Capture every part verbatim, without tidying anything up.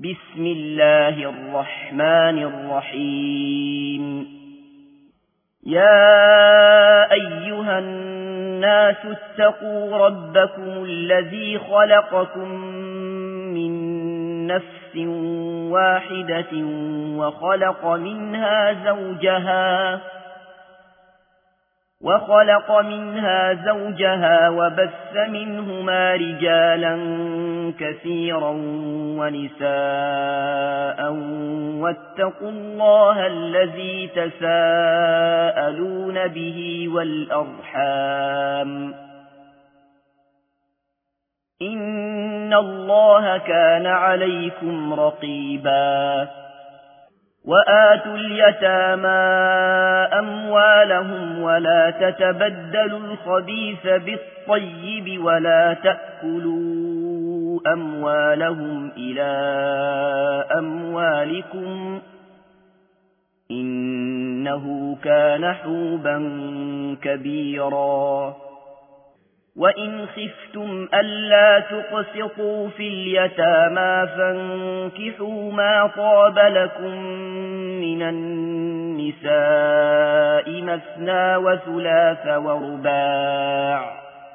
بسم الله الرحمن الرحيم يا أيها الناس اتقوا ربكم الذي خلقكم من نفس واحدة وخلق منها زوجها وخلق منها زوجها وبث منهما رجالا كثيرا ونساء واتقوا الله الذي تساءلون به والأرحام إن الله كان عليكم رقيبا وآتوا اليتامى أموالهم ولا تتبدلوا الخبيث بالطيب ولا تأكلوا أموالهم إلى أموالكم إنه كان حوبا كبيرا وإن خفتم ألا تقسطوا في اليتامى فانكحوا ما طاب لكم من النساء مثنى وثلاث ورباع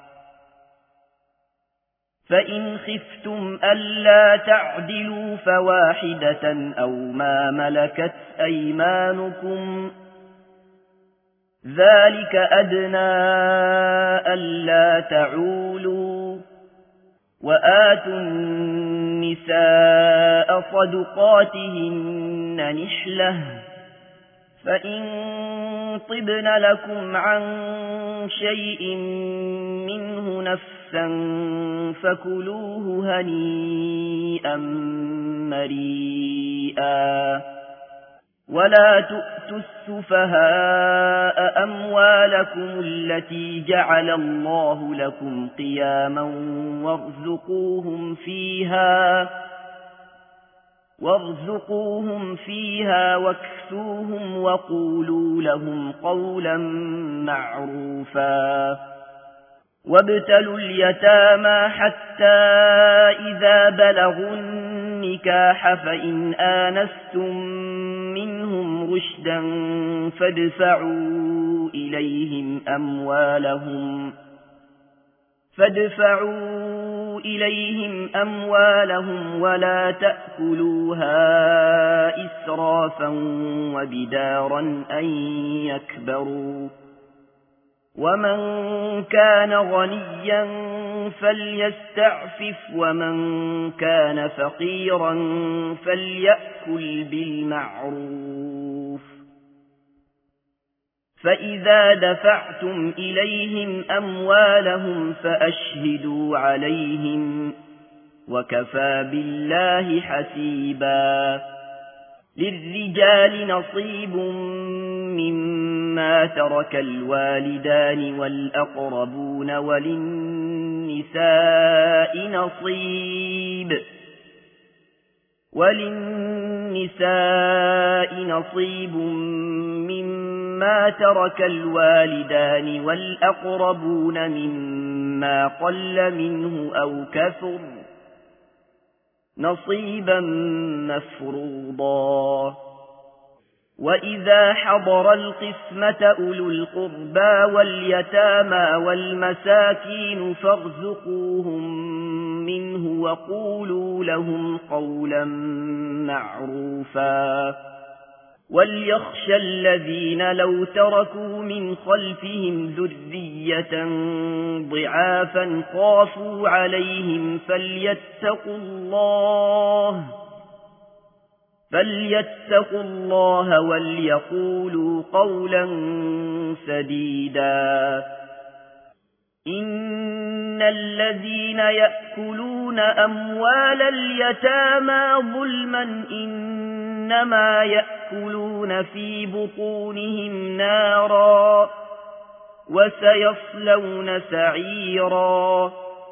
فإن خفتم ألا تعدلوا فواحدة أو ما ملكت أيمانكم ذلك أدنى ألا تعولوا وآتوا النساء صدقاتهن نحلة فإن طبن لكم عن شيء منه نفسا فكلوه هنيئا مريئا ولا تؤتوا السفهاء أموالكم التي جعل الله لكم قياما وارزقوهم فيها وارزقوهم فيها واكسوهم وقولوا لهم قولا معروفا وابتلوا اليتامى حتى إذا بلغوا النكاح فإن آنستم منهم رشدا فادفعوا إليهم أموالهم فادفعوا إليهم أموالهم ولا تأكلوها إسرافا وبدارا أن يكبروا ومن كان غنيا فليستعفف ومن كان فقيرا فليأكل بالمعروف فإذا دفعتم إليهم أموالهم فأشهدوا عليهم وكفى بالله حسيبا للرجال نصيب مما ترك الوالدان والأقربون وللنساء نصيب وللنساء نصيب مما ترك الوالدان والأقربون مما قل منه أو كثر نصيبا مفروضا وإذا حضر القسمة أولو القربى واليتامى والمساكين فارزقوهم منه وقولوا لهم قولا معروفا وليخشى الذين لو تركوا من خلفهم ذرية ضعافا خافوا عليهم فليتقوا الله فليتقوا الله وليقولوا قولا سديدا إن الذين يأكلون أموال اليتامى ظلما إنما يأكلون في بطونهم نارا وسيصلون سعيرا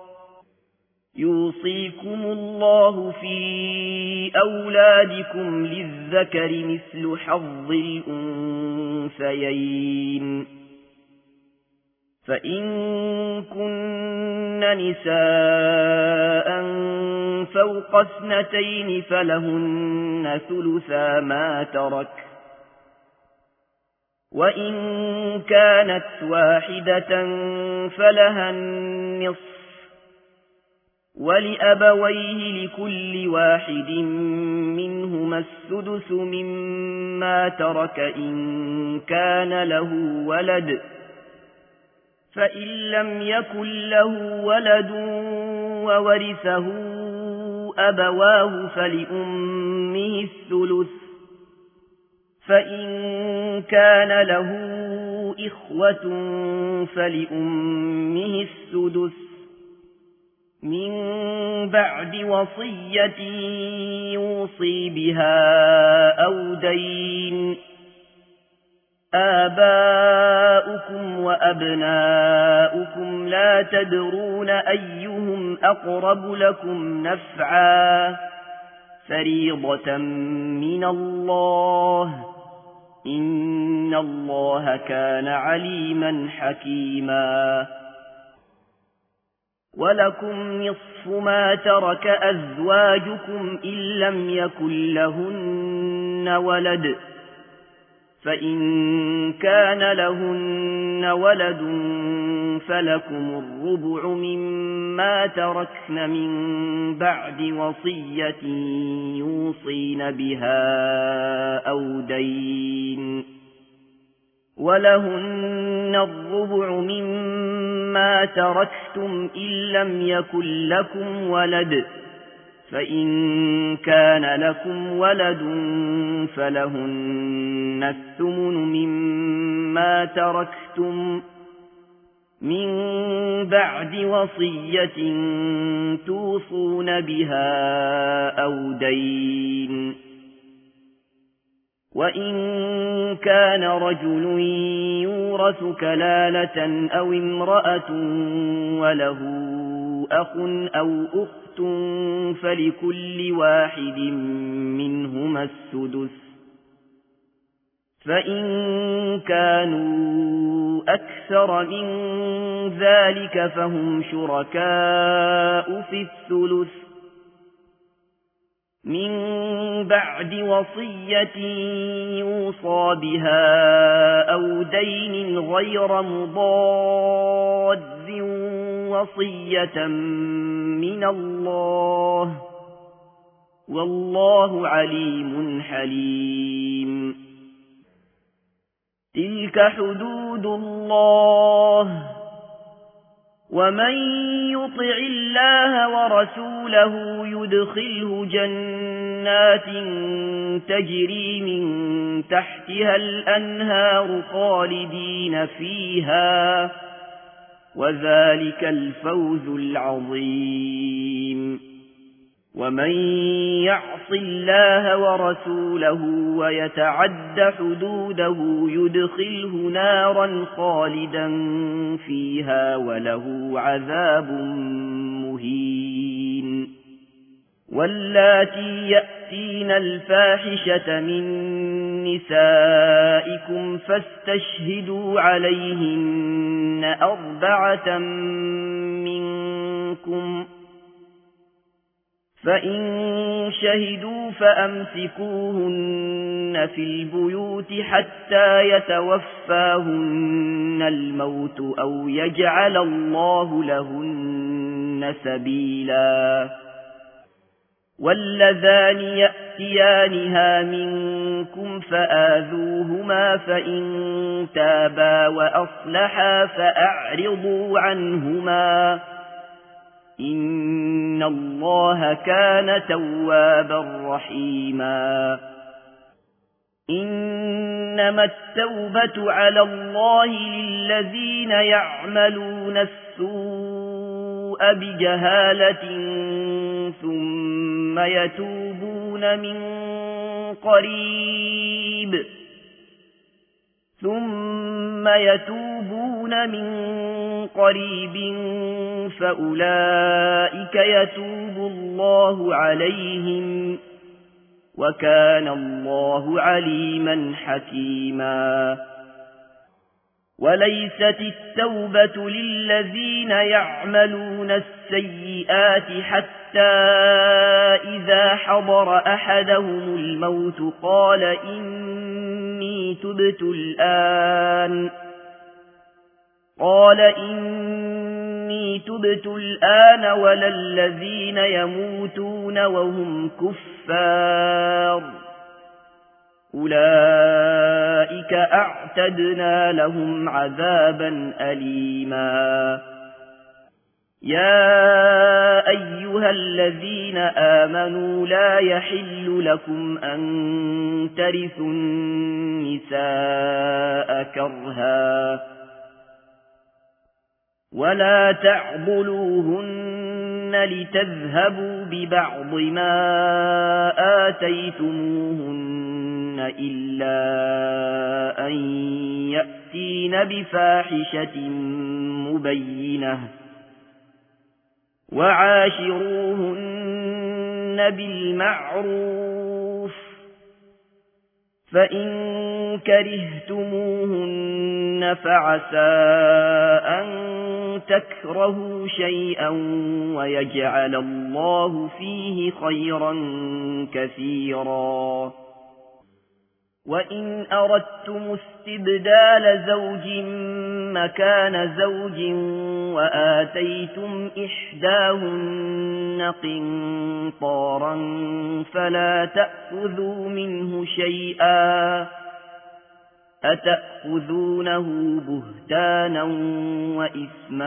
يوصيكم الله في أولادكم للذكر مثل حظ الأنثيين فإن كن نساء فوق اثنتين فلهن ثلثا ما ترك، وإن كانت واحدة فلها النصف، ولأبويه لكل واحد منهما السدس مما ترك إن كان له ولد، فإن لم يكن له ولد وورثه أبواه فلأمه الثلث، فإن كان له إخوة فلأمه السدس من بعد وصية يوصي بها أو دين. آباؤكم وأبناؤكم لا تدرون أيهم أقرب لكم نفعا، فريضة من الله، إن الله كان عليما حكيما. ولكم نصف ما ترك أزواجكم إن لم يكن لهن ولد، فإن كان لهن ولد فلكم الربع مما تركن من بعد وصية يوصين بها أو دين، ولهن الربع مما تركتم إن لم يكن لكم ولد، فإن كان لكم ولد فلهن الثمن مما تركتم من بعد وصية توصون بها أو دين. وإن كان رجل يورث كلالة أو امرأة وله أخ أو أخت فلكل واحد منهما السدس، فإن كانوا أكثر من ذلك فهم شركاء في الثلث من بعد وصية يوصى بها أو دين غير مضاد وصية من الله، والله عليم حليم. تلك حدود الله، ومن يطع الله ورسوله يدخله جنات تجري من تحتها الأنهار خالدين فيها، وذلك الفوز العظيم. ومن يعص الله ورسوله ويتعد حدوده يدخله نارا خالدا فيها وله عذاب مهين. واللاتي يأتين الفاحشة من نسائكم فاستشهدوا عليهن أربعة منكم، فإن شهدوا فأمسكوهن في البيوت حتى يتوفاهن الموت أو يجعل الله لهن سبيلا. واللذان يأتيانها منكم فآذوهما فإن تابا وأصلحا فأعرضوا عنهما، إن الله كان توابا رحيما. إنما التوبة على الله للذين يعملون السوء بجهالة ثم يتوبون من قريب ثم يتوبون من قريب فأولئك يتوب الله عليهم، وكان الله عليما حكيما. وليست التوبة للذين يعملون السيئات حتى إذا حضر أحدهم الموت قال إني تبت الآن قال إني تبت الآن ولا الذين يموتون وهم كفار أولئك أعتدنا لهم عذابا أليما يا أيها الذين آمنوا لا يحل لكم أن ترثوا النساء كرها ولا تعضلوهن لتذهبوا ببعض ما آتيتموهن إلا أن يأتين بفاحشة مبينة وعاشروهن بالمعروف فإن كرهتموهن فعسى أن تكرهوا شيئا ويجعل الله فيه خيرا كثيرا وإن أردتم استبدال زوج مكان زوج وآتيتم إحداهن قنطارا فلا تأخذوا منه شيئا أتأخذونه بهتانا وإثما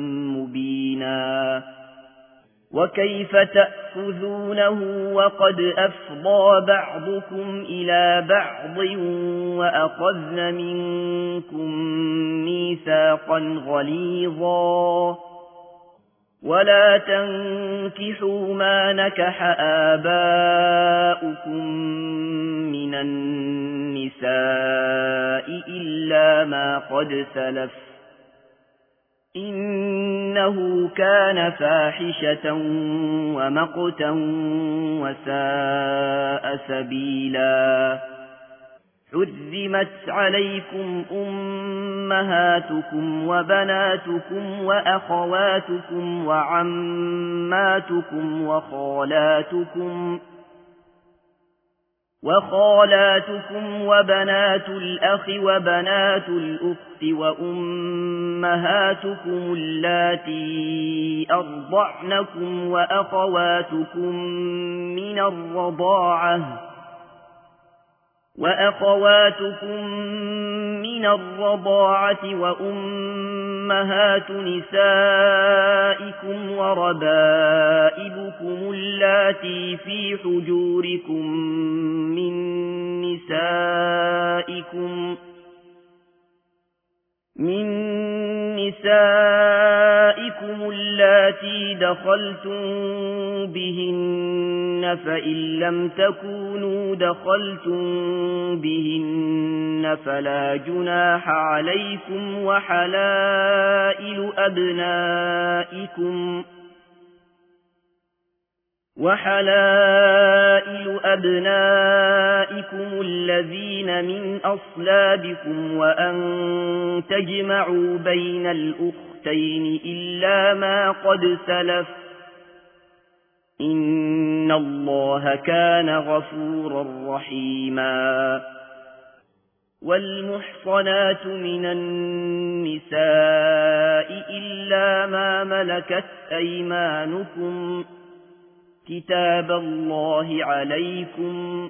مبينا وكيف تأخذونه وقد أفضى بعضكم إلى بعض وأخذن منكم ميثاقا غليظا ولا تنكحوا ما نكح آباؤكم من النساء إلا ما قد سلف إنه كان فاحشة ومقتا وساء سبيلا حرمت عليكم أمهاتكم وبناتكم وأخواتكم وعماتكم وخالاتكم وخالاتكم وبنات الأخ وبنات الأخت وأمهاتكم اللاتي أرضعنكم وأخواتكم من الرضاعة وأخواتكم من الرضاعة وأمهات نسائكم وربائبكم اللاتي في حجوركم من نسائكم من نسائكم اللاتي دخلتم بهن فإن لم تكونوا دخلتم بهن فلا جناح عليكم وحلائل أبنائكم وحلائل أبنائكم الذين من أصلابكم وأن تجمعوا بين الأختين إلا ما قد سلف إن الله كان غفورا رحيما والمحصنات من النساء إلا ما ملكت أيمانكم كتاب الله عليكم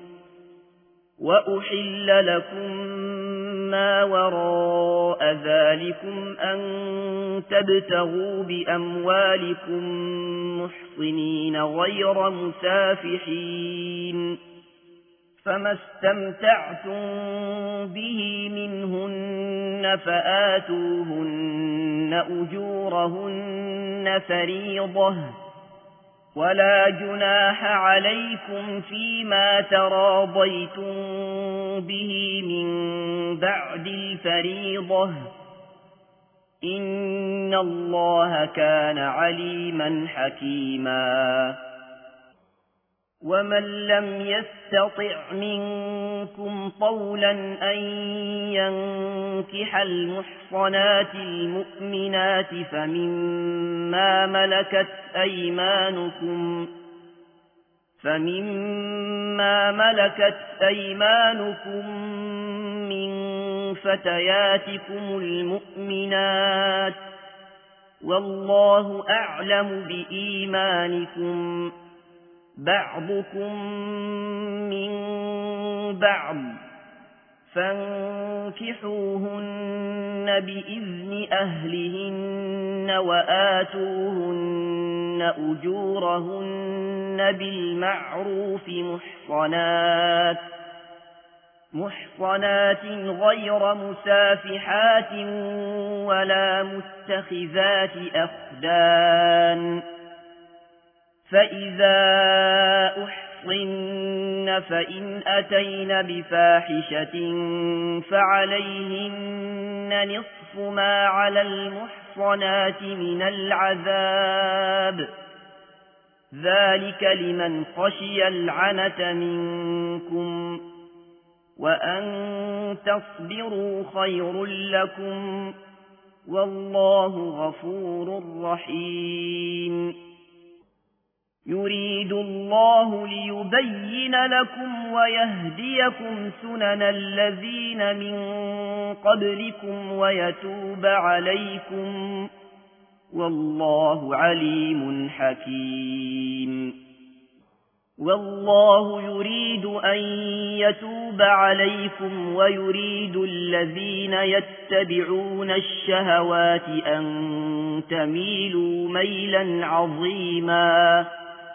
وأحل لكم ما وراء ذلكم أن تبتغوا بأموالكم محصنين غير مسافحين فما استمتعتم به منهن فآتوهن أجورهن فريضة ولا جناح عليكم فيما تراضيتم به من بعد الفريضة إن الله كان عليما حكيما ومن لم يستطع منكم طولا أن ينكح المحصنات المؤمنات فمما ملكت أيمانكم فمما ملكت أيمانكم من فتياتكم المؤمنات والله أعلم بإيمانكم بعضكم من بعض فانكحوهن بإذن أهلهن وآتوهن أجورهن بالمعروف محصنات محصنات غير مسافحات ولا متخذات أخدان فإذا أحصن فإن أتين بفاحشة فعليهن نصف ما على المحصنات من العذاب ذلك لمن خشي العنة منكم وأن تصبروا خير لكم والله غفور رحيم يريد الله ليبين لكم ويهديكم سنن الذين من قبلكم ويتوب عليكم والله عليم حكيم والله يريد أن يتوب عليكم ويريد الذين يتبعون الشهوات أن تميلوا ميلا عظيما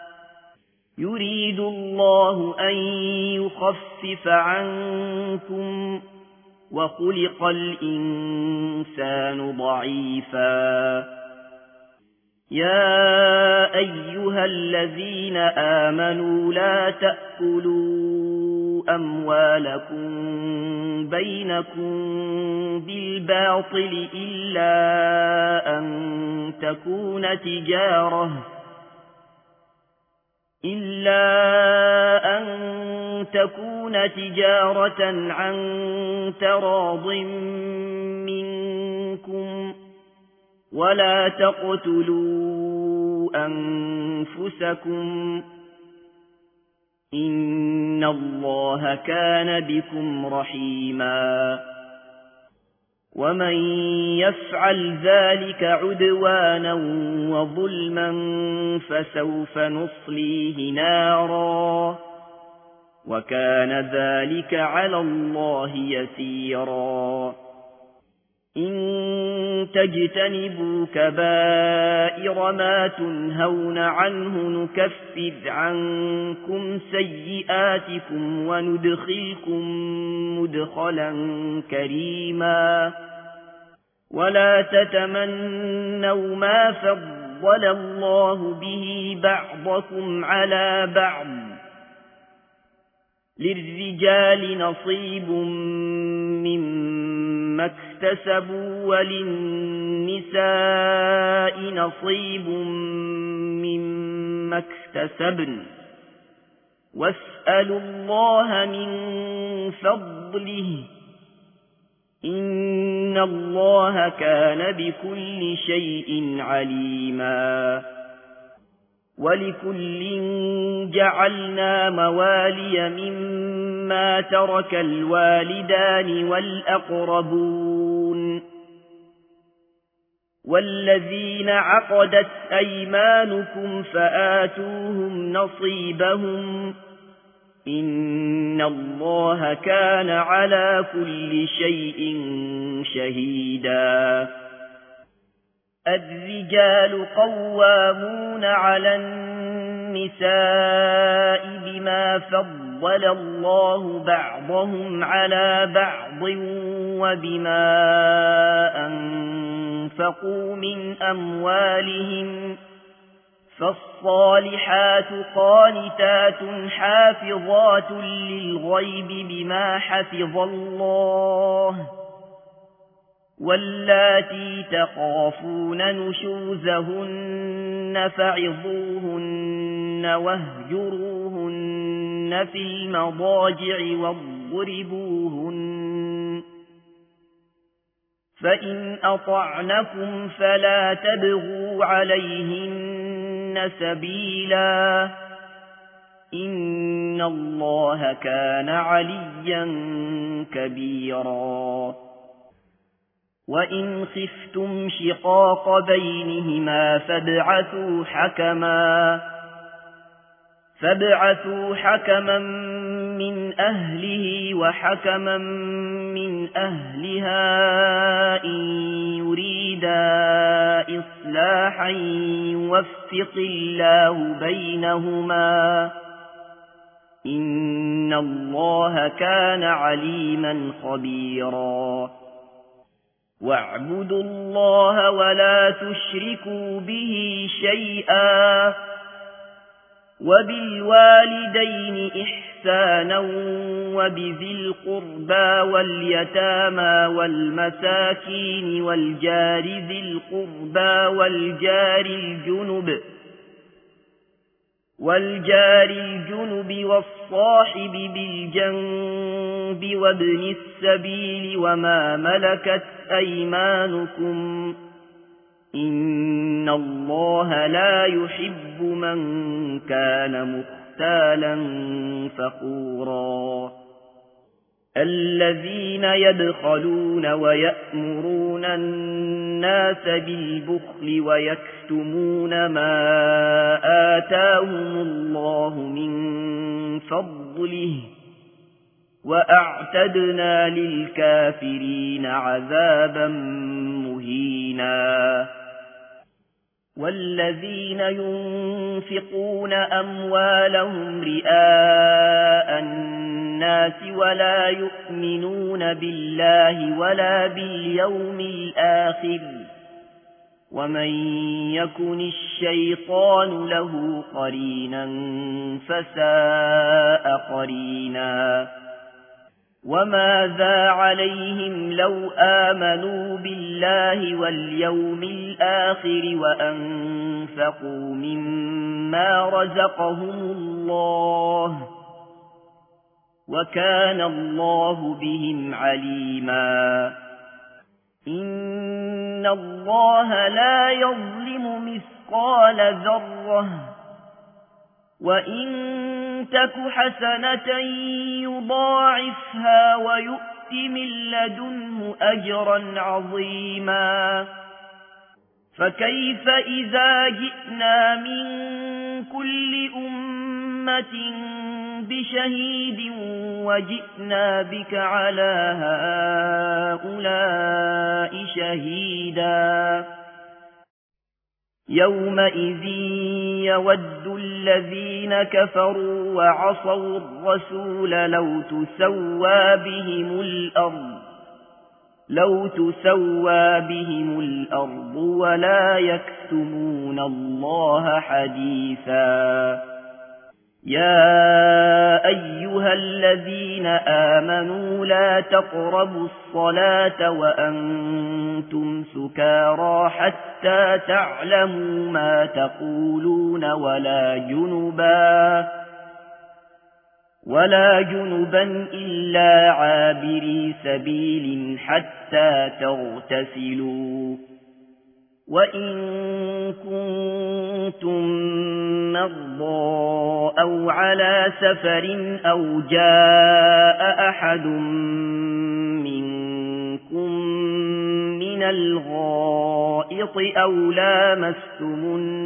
يريد الله أن يخفف عنكم وخلق الإنسان ضعيفا يا أيها الذين آمنوا لا تأكلوا أموالكم بينكم بالباطل إلا أن تكون تجارة إلا أن تكون تجارة عن تراض منكم ولا تقتلوا أنفسكم إن الله كان بكم رحيما ومن يفعل ذلك عدوانا وظلما فسوف نصليه نارا وكان ذلك على الله يسيرا إن تجتنبوا كبائر ما تنهون عنه نكفر عنكم سيئاتكم وندخلكم مدخلا كريما ولا تتمنوا ما فضل الله به بعضكم على بعض للرجال نصيب مما اكتسبوا وللنساء نصيب مما اكتسبن واسألوا الله من فضله إن الله كان بكل شيء عليما ولكل جعلنا موالي مما ترك الوالدان والأقربون والذين عقدت أيمانكم فآتوهم نصيبهم إن الله كان على كل شيء شهيدا الرجال قوامون على النساء بما فضل الله بعضهم على بعض وبما أنفقوا من أموالهم فالصالحات قانتات حافظات للغيب بما حفظ الله واللاتي تخافون نشوزهن فعظوهن واهجروهن في المضاجع واضربوهن فإن أطعنكم فلا تبغوا عليهن سبيلا إن الله كان عليا كبيرا وإن خفتم شقاق بينهما فابعثوا حكما فابعثوا حكما من أهله وحكما من أهلها إن يريدا إصلاحا يوفق الله بينهما إن الله كان عليما خبيرا واعبدوا الله ولا تشركوا به شيئا وبالوالدين إحسانا وبذي القربى واليتامى والمساكين والجار ذي القربى والجار الجنب والجار الجنب والصاحب بالجنب وابن السبيل وما ملكت أيمانكم إن الله لا يحب من كان مختالا فخورا الذين يبخلون ويأمرون الناس بالبخل ويكتمون ما آتاهم الله من فضله وأعتدنا للكافرين عذابا مهينا والذين ينفقون أموالهم رئاء الناس ولا يؤمنون بالله ولا باليوم الآخر ومن يكن الشيطان له قرينا فساء قرينا وماذا عليهم لو آمنوا بالله واليوم الآخر وأنفقوا مما رزقهم الله وكان الله بهم عليما إن الله لا يظلم مثقال ذرة وإن تك حسنة يضاعفها ويؤت من لدنه أجرا عظيما فكيف إذا جئنا من كل أمة بشهيد وجئنا بك على هؤلاء شهيدا يومئذ يود الذين كفروا وعصوا الرسول لو تسوى بهم الأرض لو تسوى بهم الأرض ولا يكتمون الله حديثا يا أيها الذين آمنوا لا تقربوا الصلاة وأنتم سكارى حتى تعلموا ما تقولون ولا جنبا ولا جنبا إلا عابري سبيل حتى تغتسلوا وإن كنتم مرضى أو على سفر أو جاء أحد منكم من الغائط أو لامستم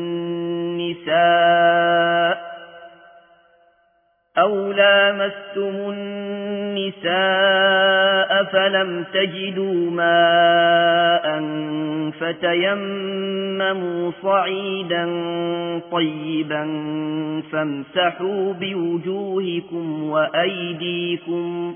النساء أو لامستم النساء فلم تجدوا ماء فتيمموا صعيدا طيبا فامسحوا بوجوهكم وأيديكم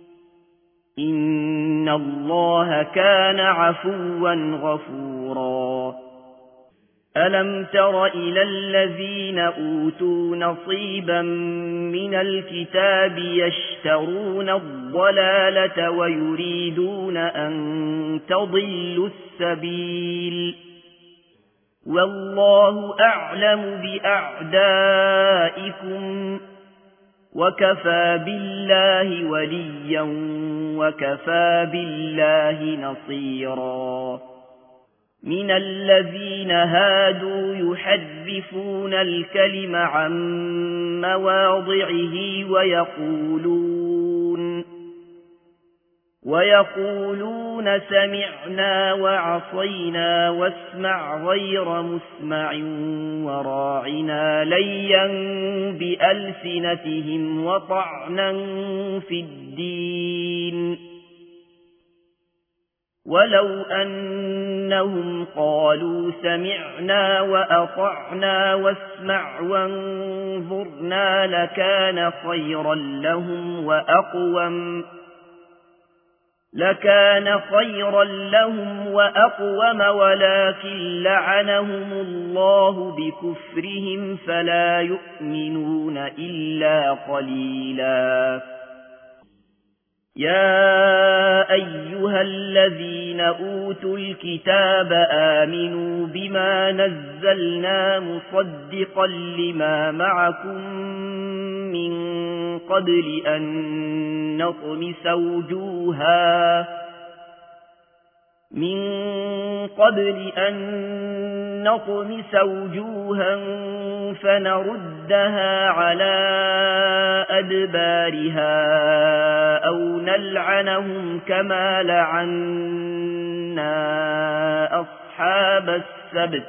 إن الله كان عفوا غفورا ألم تر إلى الذين أوتوا نصيبا من الكتاب يشترون الضلالة ويريدون أن تضلوا السبيل والله أعلم بأعدائكم وكفى بالله وليا وكفى بالله نصيرا من الذين هادوا يحرفون الكلم عن مواضعه ويقولون ويقولون سمعنا وعصينا واسمع غير مسمع وراعنا ليا بألسنتهم وطعنا في الدين ولو أنهم قالوا سمعنا وأطعنا واسمع وانظرنا لكان خيرا لهم وأقوم لكان خيرا لهم وأقوم ولكن لعنهم الله بكفرهم فلا يؤمنون إلا قليلا يا أيها الذين أوتوا الكتاب آمنوا بما نزلنا مصدقا لما معكم من قبل أن نطمس وجوها من قبل أن نطمس وجوها فنردها على أدبارها أو نلعنهم كما لعنا أصحاب السبت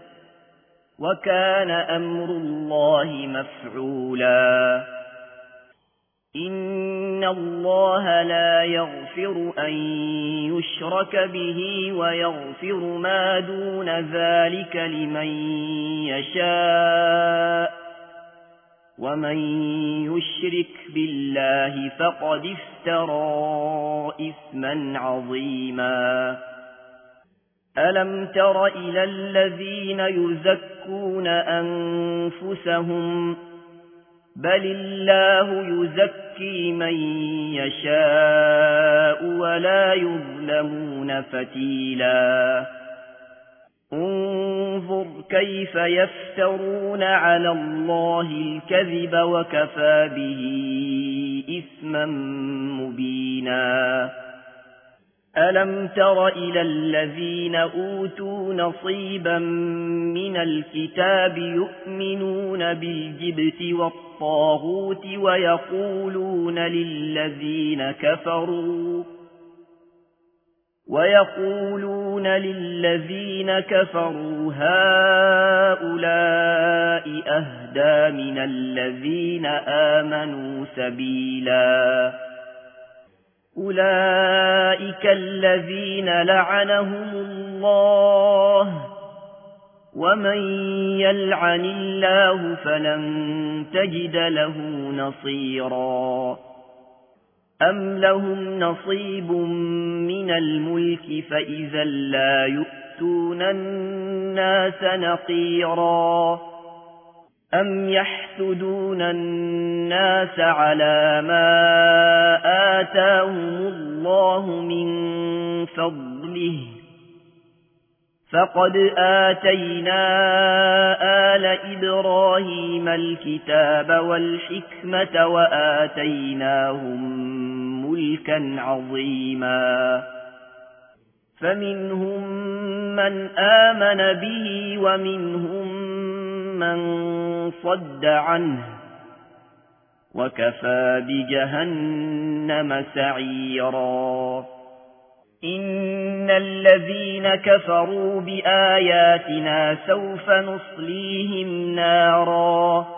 وكان أمر الله مفعولا إن الله لا يغفر أن يشرك به ويغفر ما دون ذلك لمن يشاء ومن يشرك بالله فقد افترى إثما عظيما ألم تر إلى الذين يزكون أنفسهم بل الله يزكي من يشاء ولا يظلمون فتيلا انظر كيف يفترون على الله الكذب وكفى به إثما مبينا ألم تر إلى الذين أوتوا نصيبا من الكتاب يؤمنون بالجبت والطاغوت ويقولون للذين كفروا ويقولون للذين كفروا هؤلاء أهدى من الذين آمنوا سبيلا أولئك الذين لعنهم الله ومن يلعن الله فلن تجد له نصيرا أم لهم نصيب من الملك فإذا لا يؤتون الناس نقيرا أم يحسدون الناس على ما آتاهم الله من فضله فقد آتينا آل إبراهيم الكتاب والحكمة وآتيناهم ملكا عظيما فمنهم من آمن به ومنهم من صد عنه وكفى بجهنم سعيرا إن الذين كفروا بآياتنا سوف نصليهم نارا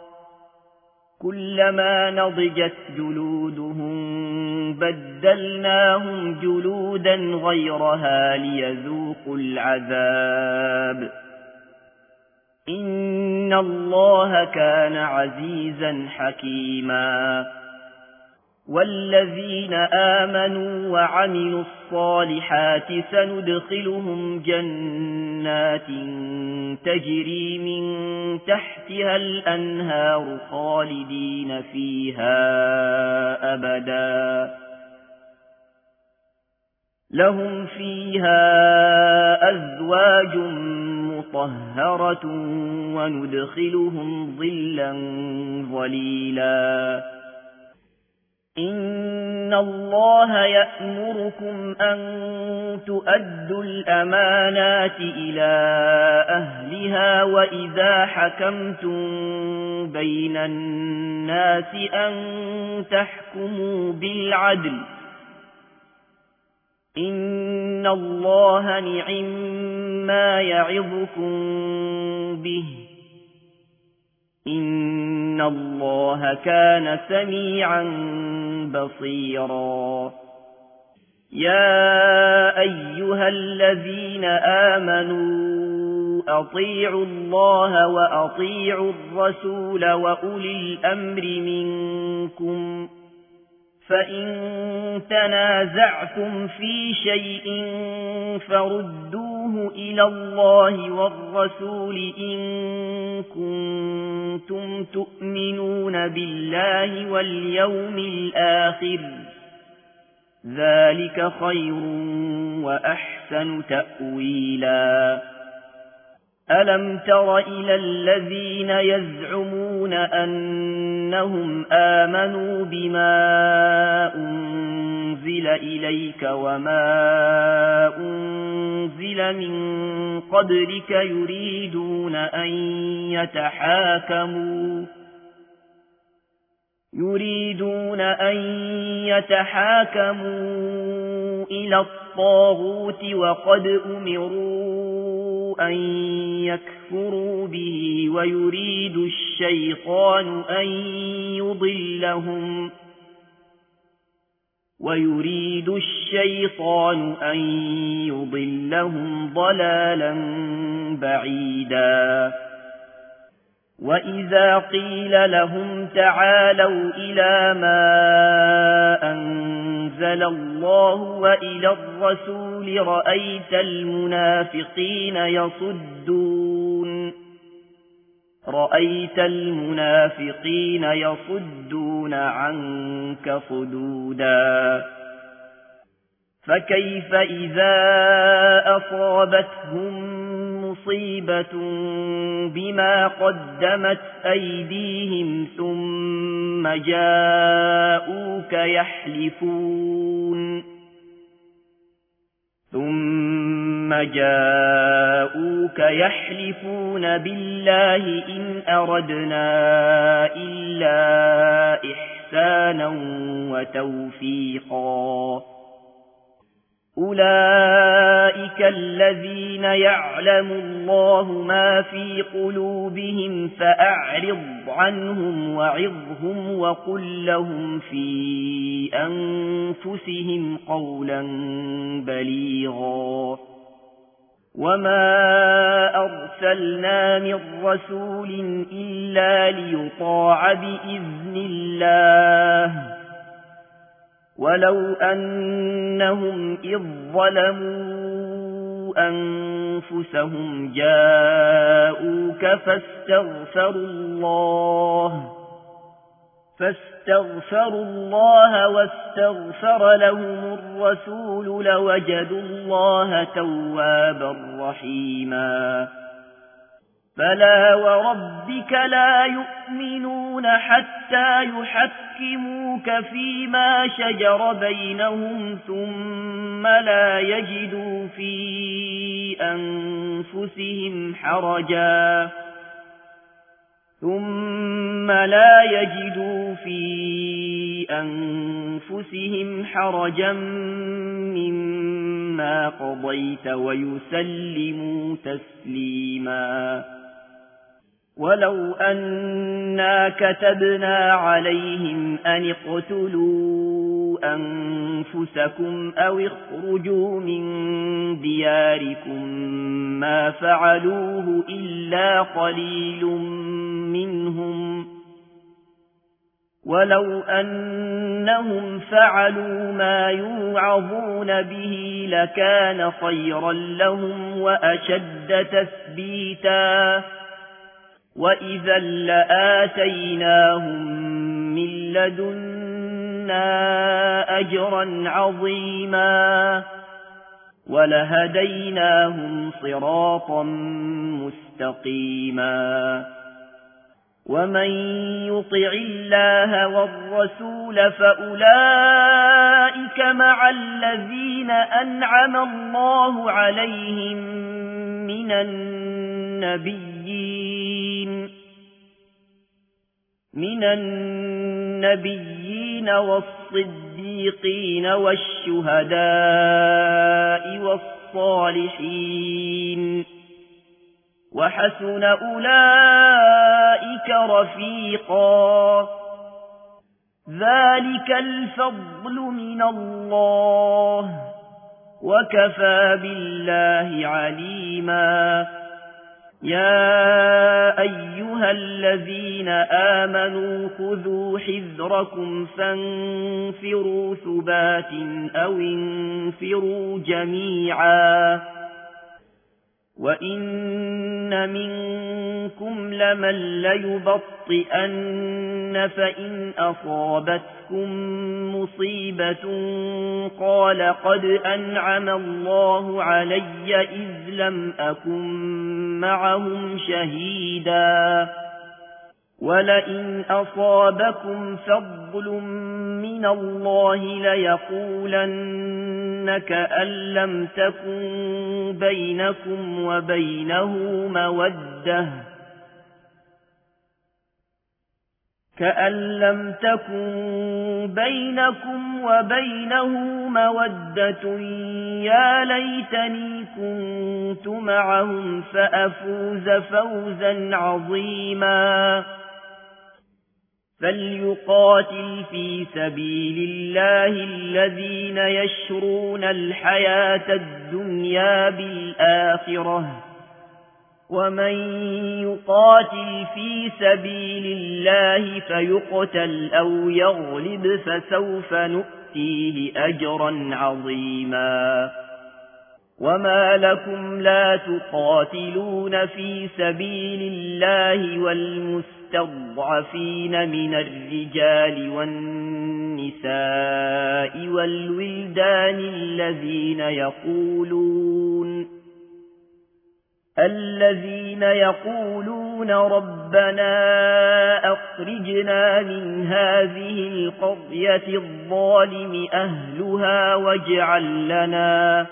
كلما نضجت جلودهم بدلناهم جلودا غيرها ليذوقوا العذاب إن الله كان عزيزا حكيما والذين آمنوا وعملوا الصالحات سندخلهم جنات تجري من تحتها الأنهار خالدين فيها أبدا لهم فيها أزواج مطهرة وندخلهم ظلا ظليلا إن الله يأمركم أن تؤدوا الأمانات إلى أهلها وإذا حكمتم بين الناس أن تحكموا بالعدل إن الله نعم ما يعظكم به إن الله كان سميعا بصيرا يا أيها الذين آمنوا أطيعوا الله وأطيعوا الرسول وأولي الأمر منكم فإن تنازعتم في شيء فردوه إلى الله والرسول إن كنتم تؤمنون بالله واليوم الآخر ذلك خير وأحسن تأويلا ألم تر إلى الذين يزعمون أنهم آمنوا بما أنزل إليك وما أنزل من قبلك يريدون أن يتحاكموا يريدون أن يتحاكموا إلى الطاغوت وقد أمروا أن يكفروا به ويريد الشيطان أن يضلهم ويريد الشيطان أن يضلهم ضلالا بعيدا وإذا قيل لهم تعالوا إلى ما أنزل الله وإلى الرسول رأيت المنافقين يصدون رأيت المنافقين يصدون عنك صدودا فكيف إذا أصابتهم مصيبة بما قدمت أيديهم ثم جاءوك يحلفون ثم جاءوك يحلفون بالله إن أردنا إلا إحسانا وتوفيقا أولئك الذين يعلم الله ما في قلوبهم فأعرض عنهم وعظهم وقل لهم في أنفسهم قولا بليغا وما أرسلنا من رسول إلا ليطاع بإذن الله ولو أنهم إذ ظلموا أنفسهم جاءوك فاستغفروا الله فاستغفروا الله واستغفر لهم الرسول لوجدوا الله توابا رحيما فلا وربك لا يؤمنون حتى يحكموك فيما شجر بينهم ثم لا يجدوا في أنفسهم حرجا ثم لا يجدوا في أنفسهم حرجا مما قضيت ويسلموا تسليما ولو أنا كتبنا عليهم أن اقتلوا أنفسكم أو اخرجوا من دياركم ما فعلوه إلا قليل منهم ولو أنهم فعلوا ما يوعظون به لكان خيرا لهم وأشد تثبيتا وإذا لآتيناهم من لدنا أجرا عظيما ولهديناهم صراطا مستقيما ومن يطع الله والرسول فأولئك مع الذين أنعم الله عليهم من النبيين من النبيين والصديقين والشهداء والصالحين وحسن أولئك رفيقا ذلك الفضل من الله وكفى بالله عليما يا أيها الذين آمنوا خذوا حذركم فانفروا ثبات أو انفروا جميعا وإن منكم لمن ليبطئن فإن أصابتكم مصيبة قال قد أنعم الله علي إذ لم أكن معهم شهيدا ولئن أصابكم فضل من الله ليقولن كأن لم تكن بينكم وبينه مودة كأن لم تكن بينكم وبينه مودة يا ليتني كنت معهم فأفوز فوزا عظيما فليقاتل في سبيل الله الذين يشرون الحياة الدنيا بالآخرة ومن يقاتل في سبيل الله فيقتل أو يغلب فسوف نؤتيه أجرا عظيما وما لكم لا تقاتلون في سبيل الله والمستضعفين من الرجال والنساء والولدان الذين يقولون الذين يقولون ربنا أخرجنا من هذه القرية الظالم أهلها واجعل لنا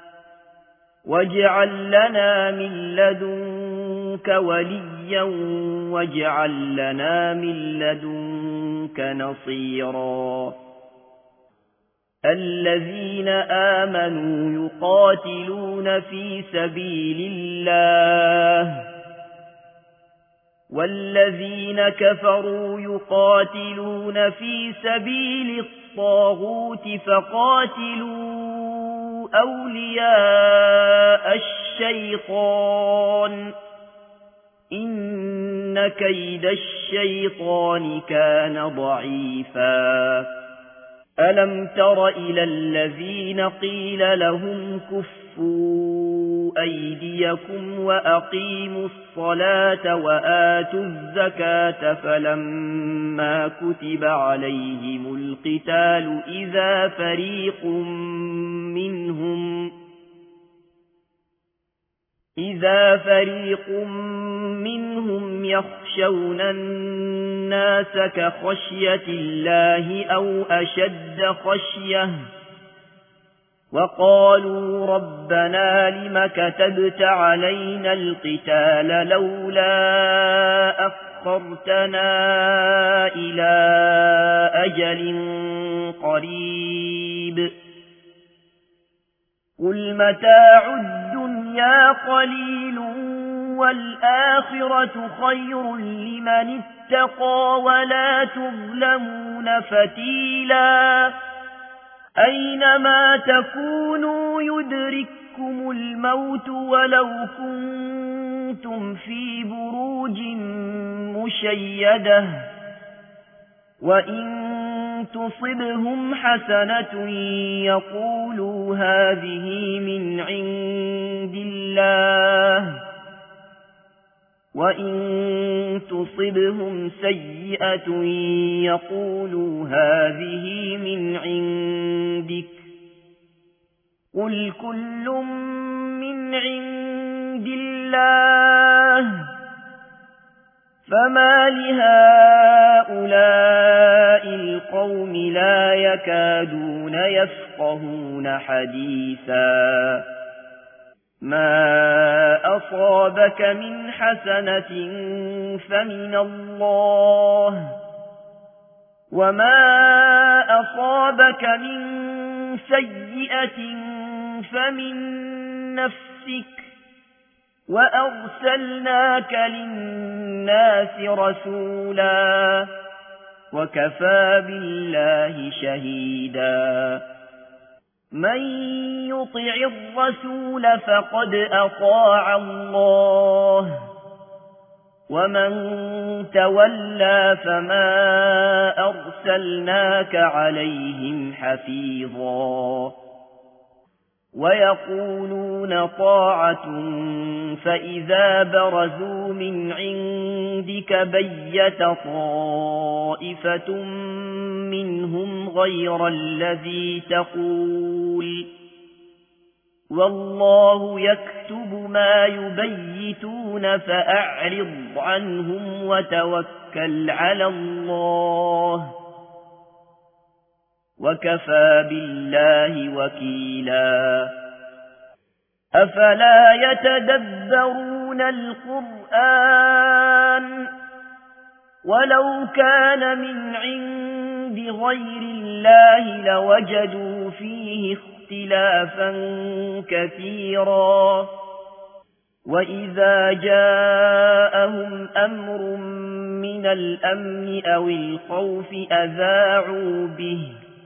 واجعل لنا من لدنك وليا واجعل لنا من لدنك نصيرا الذين آمنوا يقاتلون في سبيل الله والذين كفروا يقاتلون في سبيل الطاغوت فقاتلوا أولياء الشيطان إن كيد الشيطان كان ضعيفا ألم تر إلى الذين قيل لهم كفوا أيديكم وأقيموا الصلاة وآتوا الزكاة فلما كتب عليهم القتال إذا فريق منهم إذا فريق منهم يخشون الناس كخشية الله أو أشد خشية وقالوا ربنا لم كتبت علينا القتال لولا أخرتنا إلى أجل قريب قل متاع الدنيا قليل والآخرة خير لمن اتقى ولا تظلمون فتيلا أينما تكونوا يدرككم الموت ولو كنتم في بروج مشيدة وإن تصبهم حسنة يقولوا هذه من عند الله وإن تصبهم سيئة يقولوا هذه من عندك قل كل من عند الله فما لهؤلاء القوم لا يكادون يفقهون حديثا ما أصابك من حسنة فمن الله وما أصابك من سيئة فمن نفسك وأرسلناك للناس رسولا وكفى بالله شهيدا من يطع الرسول فقد أطاع الله ومن تولى فما أرسلناك عليهم حفيظا ويقولون طاعة فإذا برزوا من عندك بيت طائفة منهم غير الذي تقول والله يكتب ما يبيتون فأعرض عنهم وتوكل على الله وكفى بالله وكيلا أفلا يتدبرون القرآن ولو كان من عند غير الله لوجدوا فيه اختلافا كثيرا وإذا جاءهم أمر من الأمن أو الخوف أذاعوا به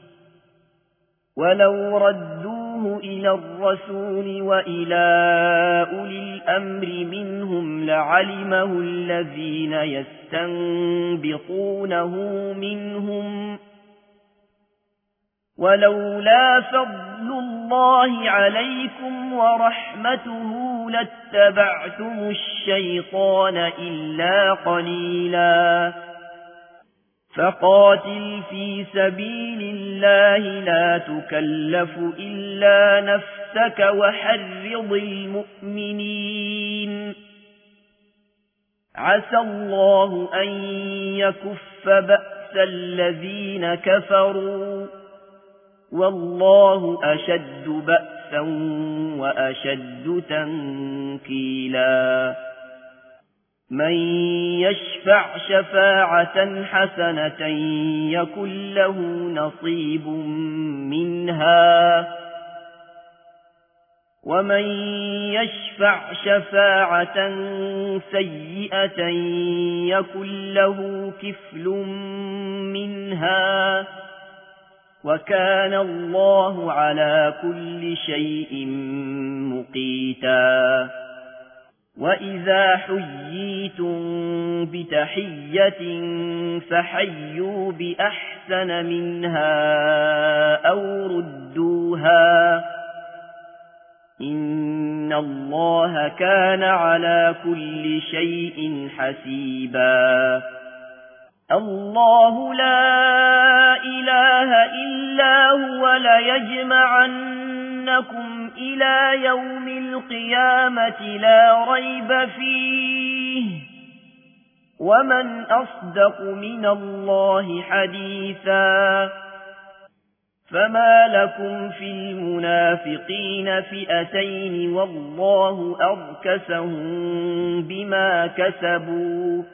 ولو ردوه إلى الرسول وإلى أولي الأمر منهم لعلمه الذين يستنبطونه منهم ولولا فضل الله عليكم ورحمته لاتبعتم الشيطان إلا قليلا فقاتل في سبيل الله لا تكلف إلا نفسك وحرض المؤمنين عسى الله أن يكف بأس الذين كفروا والله أشد بأسا وأشد تنكيلا من يشفع شفاعة حسنة يكن له نصيب منها ومن يشفع شفاعة سيئة يكن له كفل منها وكان الله على كل شيء مقيتا وإذا حييتم بتحية فحيوا بأحسن منها أو ردوها إن الله كان على كل شيء حسيبا الله لا إله إلا هو ليجمعنكم إلى يوم القيامة لا ريب فيه ومن أصدق من الله حديثا فما لكم في المنافقين فئتين والله أركسهم بما كسبوا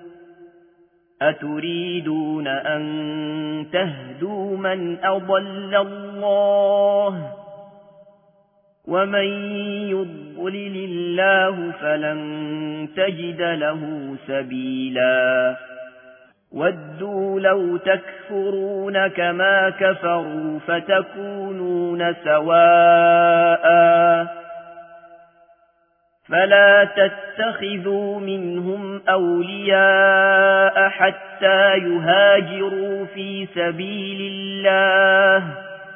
أتريدون أن تهدوا من أضل الله ومن يضلل الله فلن تجد له سبيلا ودوا لو تكفرون كما كفروا فتكونون سواء فلا تتخذوا منهم أولياء حتى يهاجروا في سبيل الله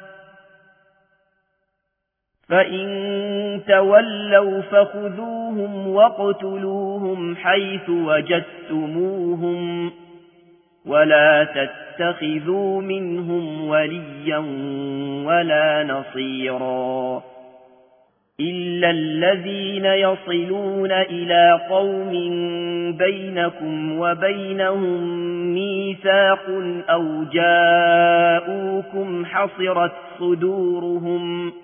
فإن تولوا فخذوهم واقتلوهم حيث وجدتموهم ولا تتخذوا منهم وليا ولا نصيرا إلا الذين يصلون إلى قوم بينكم وبينهم ميثاق أو جاءوكم حصرت صدورهم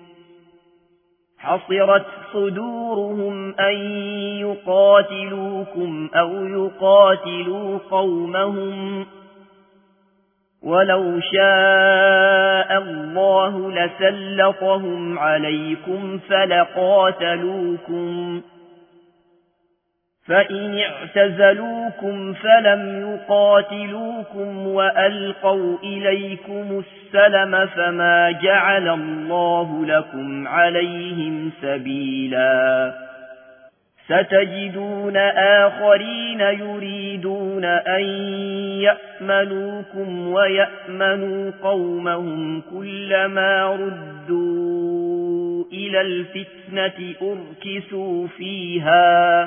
حصرت صدورهم أن يقاتلوكم أو يقاتلوا قومهم ولو شاء الله لسلطهم عليكم فلقاتلوكم فإن اعتزلوكم فلم يقاتلوكم وألقوا إليكم السلم فما جعل الله لكم عليهم سبيلا ستجدون آخرين يريدون أن يأمنوكم ويأمنوا قومهم كلما ردوا إلى الفتنة أركسوا فيها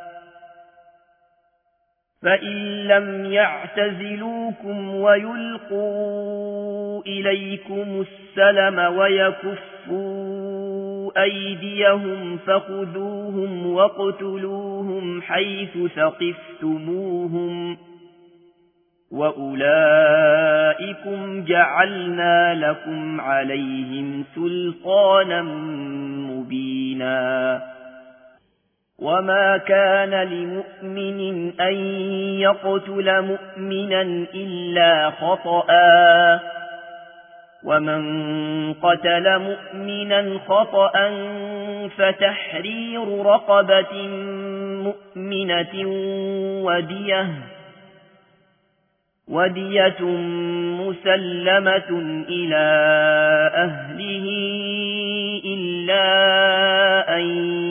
فإن لم يعتزلوكم ويلقوا إليكم السلم ويكفوا أيديهم فخذوهم واقتلوهم حيث ثقفتموهم وأولئكم جعلنا لكم عليهم سلطانا مبينا وما كان لمؤمن أن يقتل مؤمنا إلا خطأ ومن قتل مؤمنا خطأ فتحرير رقبة مؤمنة ودية ودية مسلمة إلى أهله إلا أن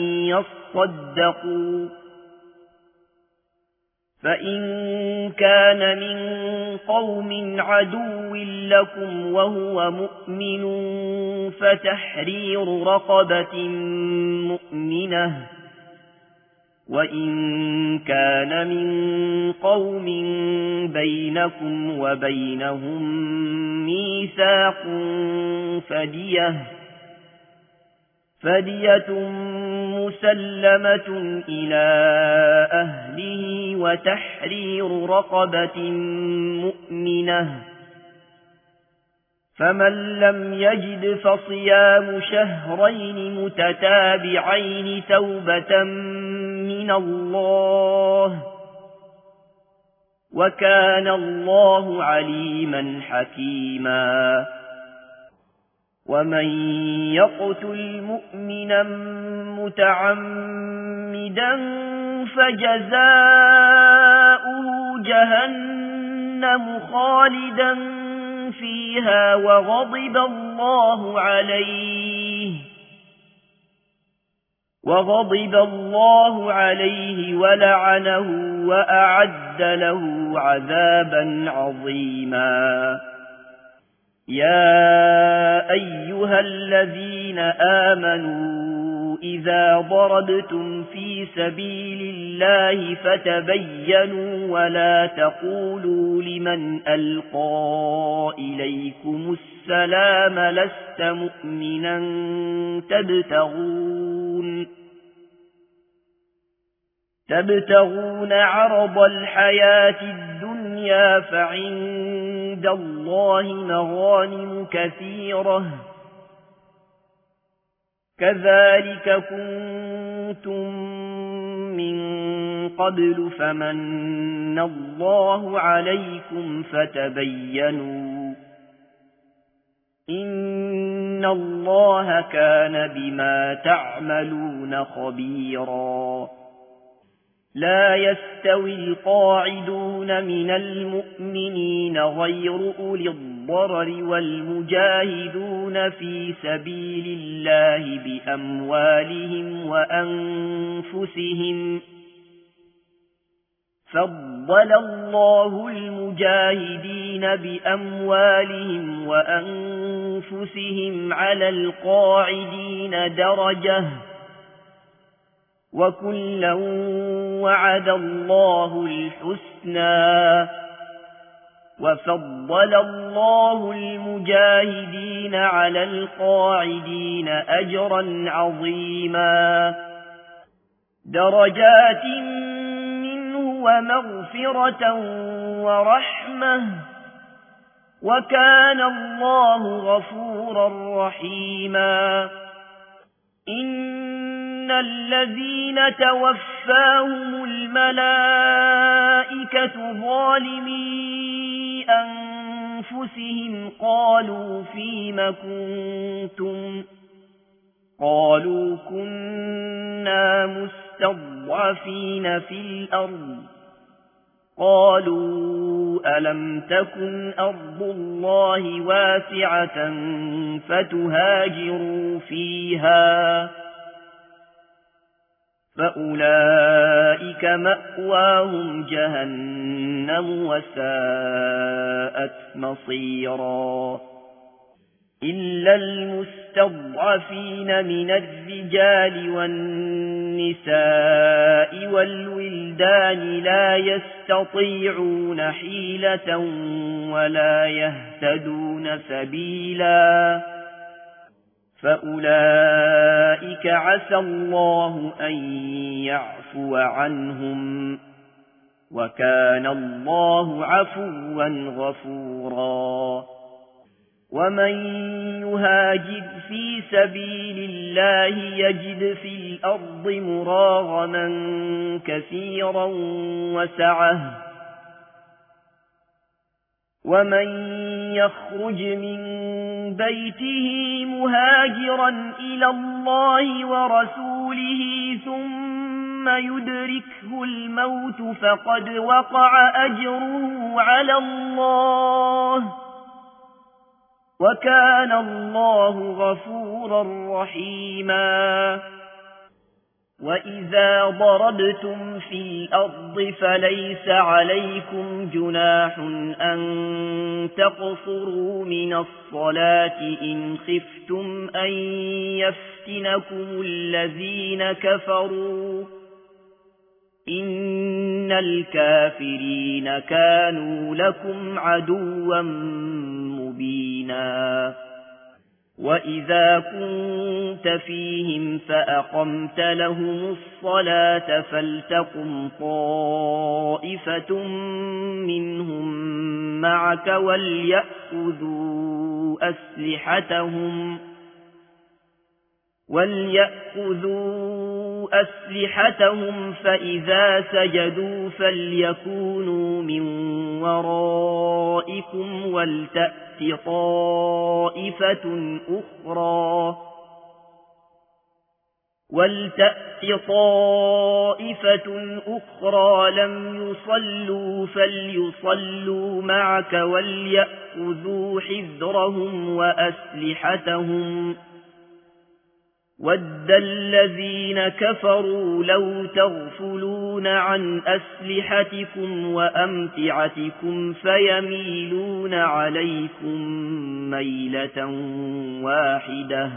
يصدقوا فإن كان من قوم عدو لكم وهو مؤمن فتحرير رقبة مؤمنة وإن كان من قوم بينكم وبينهم ميثاق فدية فدية مسلمة إلى أهله وتحرير رقبة مؤمنة فمن لم يجد فصيام شهرين متتابعين توبة من الله وكان الله عليما حكيما ومن يقتل مؤمنا متعمدا فجزاؤه جهنم خالدا فيها وغضب الله عليه وغضب الله عليه ولعنه وأعد له عذابا عظيما يا أيها الذين آمنوا إذا ضربتم في سبيل الله فتبينوا ولا تقولوا لمن ألقى إليكم السلام لست مؤمنا تبتغون تبتغون عرض الحياة الدنيا فعند الله مغانم كثيرة كذلك كنتم من قبل فمن الله عليكم فتبينوا إن الله كان بما تعملون خبيرا لا يستوي القاعدون من المؤمنين غير أولي الضرر الضرر والمجاهدون في سبيل الله بأموالهم وأنفسهم فضل الله المجاهدين بأموالهم وأنفسهم على القاعدين درجة وكلا وعد الله الحسنى وفضل الله المجاهدين على القاعدين أجرا عظيما درجات منه ومغفرة ورحمة وكان الله غفورا رحيما إن الذين توفاهم الملائكة ظالمي أنفسهم قالوا فيم كنتم قالوا كنا مستضعفين في الأرض قالوا ألم تكن أرض الله واسعة فتهاجروا فيها فأولئك مأواهم جهنم وساءت مصيرا إلا المستضعفين من الرجال والنساء والولدان لا يستطيعون حيلة ولا يهتدون سبيلا فأولئك عسى الله أن يعفو عنهم وكان الله عفوا غفورا ومن يهاجر في سبيل الله يجد في الأرض مراغما كثيرا وسعة ومن يخرج من بيته مهاجرا إلى الله ورسوله ثم يدركه الموت فقد وقع أجره على الله وكان الله غفورا رحيما وإذا ضربتم في الأرض فليس عليكم جناح أن تقصروا من الصلاة إن خفتم أن يفتنكم الذين كفروا إن الكافرين كانوا لكم عدوا مبينا وإذا كنت فيهم فأقمت لهم الصلاة فلتقم طائفة منهم معك وليأخذوا أسلحتهم وليأخذوا أسلحتهم فإذا سجدوا فليكونوا من ورائكم ولتأت طائفة أخرى ولتأت طائفة أخرى لم يصلوا فليصلوا معك وليأخذوا حذرهم وأسلحتهم ود الذين كفروا لو تغفلون عن أسلحتكم وأمتعتكم فيميلون عليكم ميلة واحدة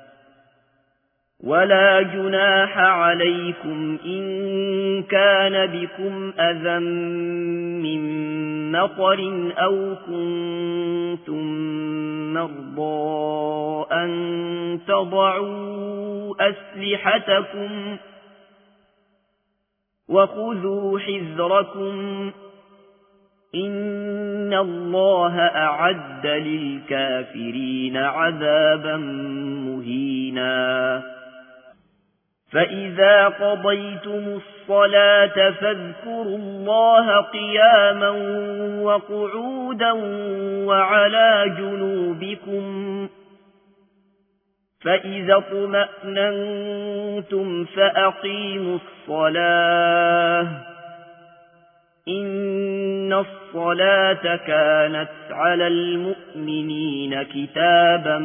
ولا جناح عليكم إن كان بكم أذى من مطر أو كنتم مرضى أن تضعوا أسلحتكم وخذوا حذركم إن الله أعد للكافرين عذابا مهينا فإذا قضيتم الصلاة فاذكروا الله قياما وقعودا وعلى جنوبكم فإذا اطمأننتم فأقيموا الصلاة إن الصلاة كانت على المؤمنين كتابا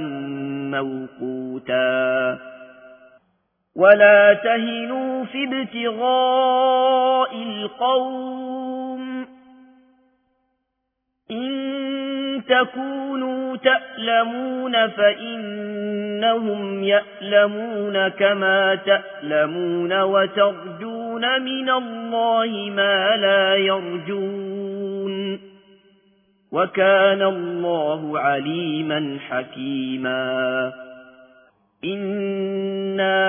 موقوتا ولا تهنوا في ابتغاء القوم إن تكونوا تألمون فإنهم يألمون كما تألمون وترجون من الله ما لا يرجون وكان الله عليما حكيما إنا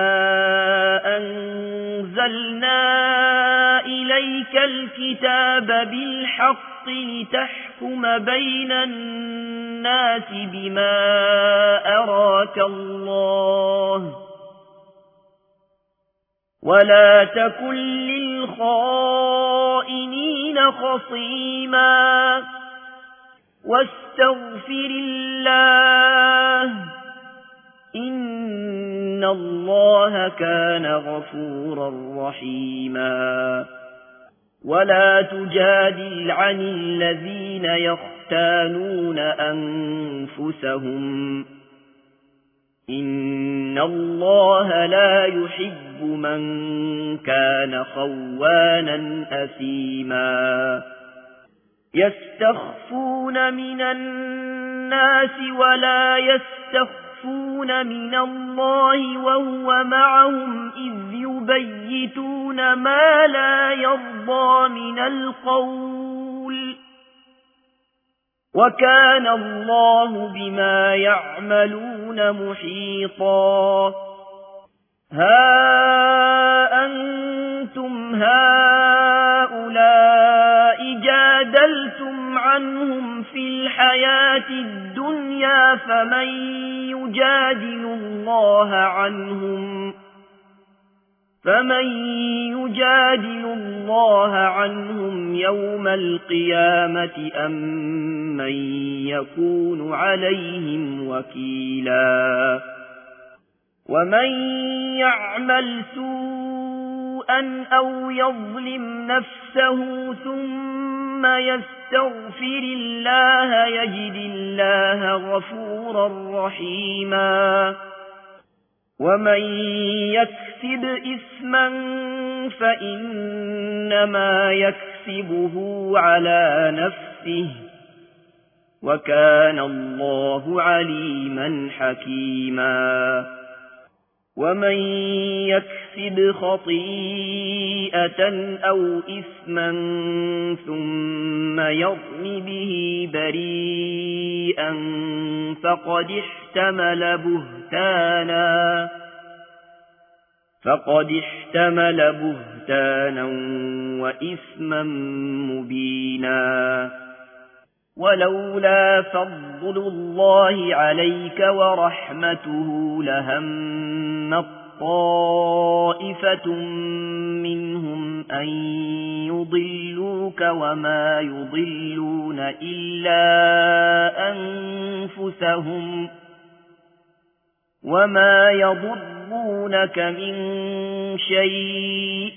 أنزلنا إليك الكتاب بالحق لتحكم بين الناس بما أراك الله ولا تكن للخائنين خصيما واستغفر الله إن الله كان غفورا رحيما ولا تجادل عن الذين يختانون أنفسهم إن الله لا يحب من كان خوانا أثيما يستخفون من الناس ولا يستخفون من الله وهو معهم إذ يبيتون ما لا يرضى من القول وكان الله بما يعملون محيطا ها أنتم هؤلاء جادلتم عنهم في الحياة الدنيا فمن يجادل الله عنهم فمن يجادل الله عنهم يوم القيامة أم من يكون عليهم وكيلا ومن يعمل سوءا أو يظلم نفسه ثم يستغفر الله يجد الله غفورا رحيما ومن يكسب إثما فإنما يكسبه على نفسه وكان الله عليما حكيما ومن يكسب خطيئة أو إثما ثم يرم به بريئا فقد احتمل بهتانا فقد احتمل بهتانا وإثما مبينا ولولا فضل الله عليك ورحمته لهم طائفة منهم أن يضلوك وما يضلون إلا أنفسهم وما يضرونك من شيء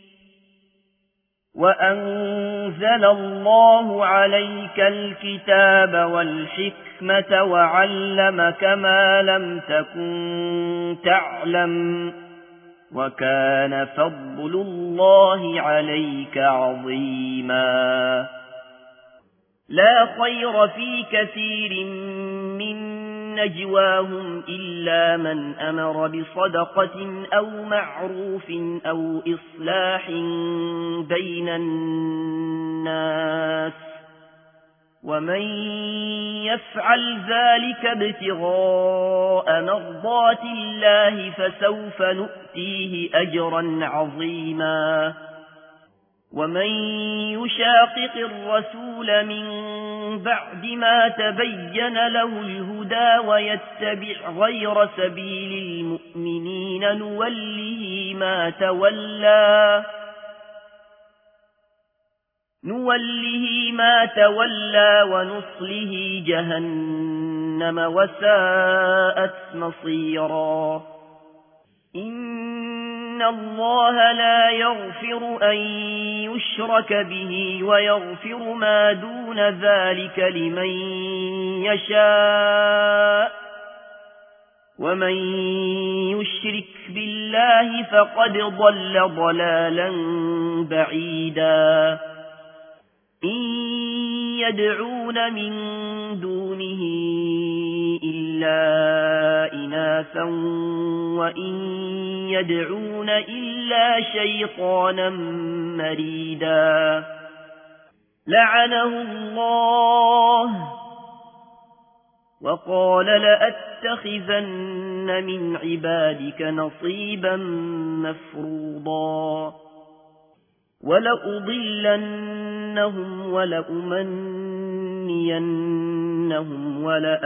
وأنزل الله عليك الكتاب والحكمة وعلمك ما لم تكن تعلم وكان فضل الله عليك عظيما لا خير في كثير من نجواهم إلا من أمر بصدقة أو معروف أو إصلاح بين الناس ومن يفعل ذلك ابتغاء مرضات الله فسوف نؤتيه أجرا عظيما ومن يشاقق الرسول من بعد ما تبين له الهدى ويتبع غير سبيل المؤمنين نوله ما تولى نوله ما تولى ونصله جهنم وساءت مصيرا إن إن الله لا يغفر أن يشرك به ويغفر ما دون ذلك لمن يشاء ومن يشرك بالله فقد ضل ضلالا بعيدا إن يدعون من دونه إلا إناثا وإن يدعون إلا شيطانا مريدا لعنه الله وقال لأتخذن من عبادك نصيبا مفروضا ولأضلنهم ولأمنينهم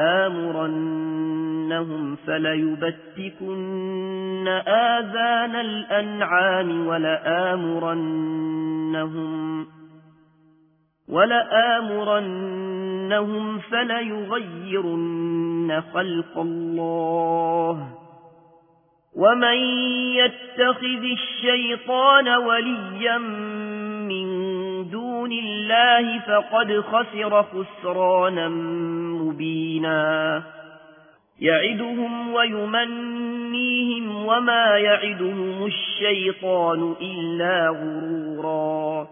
ولآمرنهم فليبتكن آذان الأنعام ولآمرنهم ولآمرنهم فليغيرن خلق الله ومن يتخذ الشيطان وليا من دون الله فقد خسر خسرانا مبينا يعدهم ويمنيهم وما يعدهم الشيطان إلا غرورا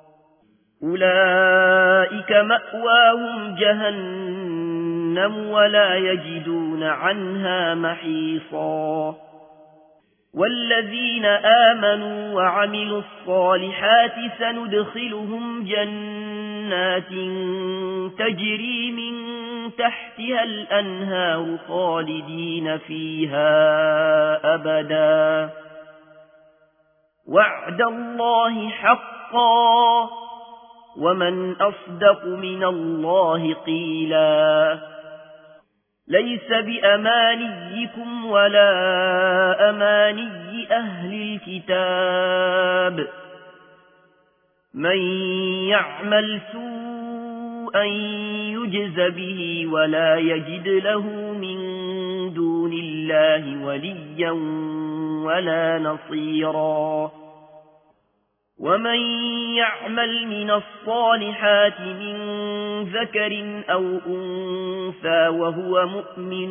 أولئك مأواهم جهنم ولا يجدون عنها محيصا والذين آمنوا وعملوا الصالحات سندخلهم جنات تجري من تحتها الأنهار خالدين فيها أبدا وعد الله حقا ومن أصدق من الله قيلا ليس بأمانيكم ولا أماني أهل الكتاب من يعمل سوءا يجز به ولا يجد له من دون الله وليا ولا نصيرا ومن يعمل من الصالحات من ذكر أو أنثى وهو مؤمن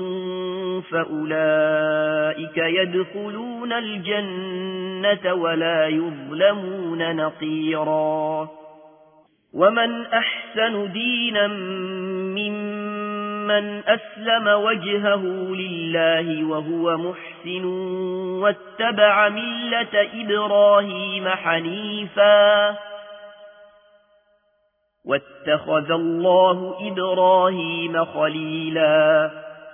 فأولئك يدخلون الجنة ولا يظلمون نقيرا ومن أحسن دينا ممن أسلم وجهه لله وهو محسن واتبع ملة إبراهيم حنيفا واتخذ الله إبراهيم خليلا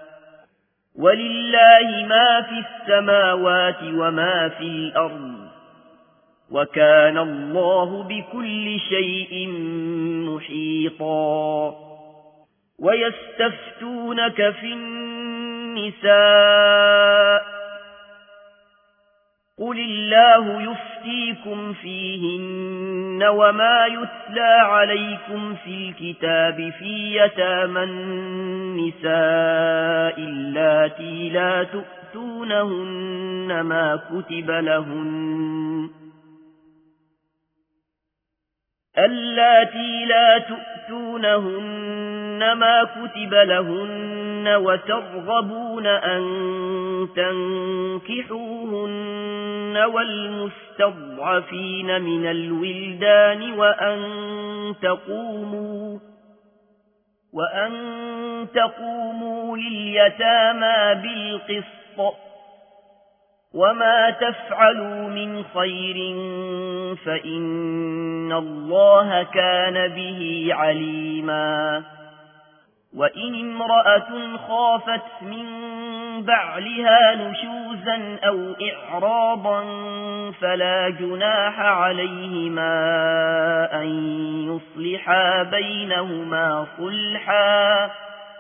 ولله ما في السماوات وما في الأرض وكان الله بكل شيء محيطا ويستفتونك في النساء قل الله يفتيكم فيهن وما يتلى عليكم في الكتاب في يتامى النساء اللاتي لا تؤتونهن ما كتب لهن اللاتي لا تؤتونهن ما كتب لهن وترغبون أن تنكحوهن والمستضعفين من الولدان وأن تقوموا وأن تقوموا لليتامى بالقسط وما تفعلوا من خير فإن الله كان به عليما وإن امرأة خافت من بعلها نشوزا أو إعراضا فلا جناح عليهما أن يصلحا بينهما صلحا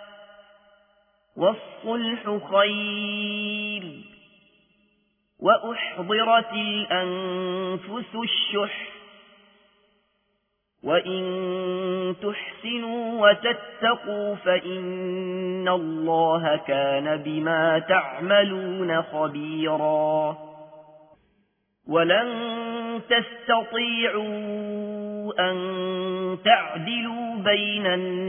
والصلح خير وأحضرت الأنفس الشح وإن تحسنوا وتتقوا فإن الله كان بما تعملون خبيرا ولن تستطيعوا أن تعدلوا بين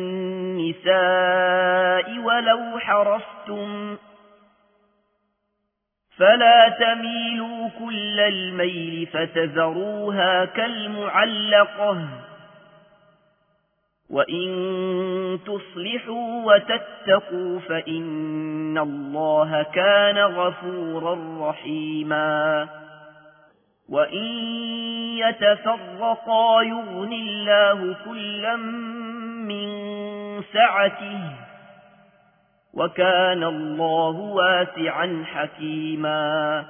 النساء ولو حرصتم فلا تميلوا كل الميل فتذروها كالمعلقة وإن تصلحوا وتتقوا فإن الله كان غفورا رحيما وإن يتفرقا يغني الله كلا من سعته وكان الله واسعا حكيما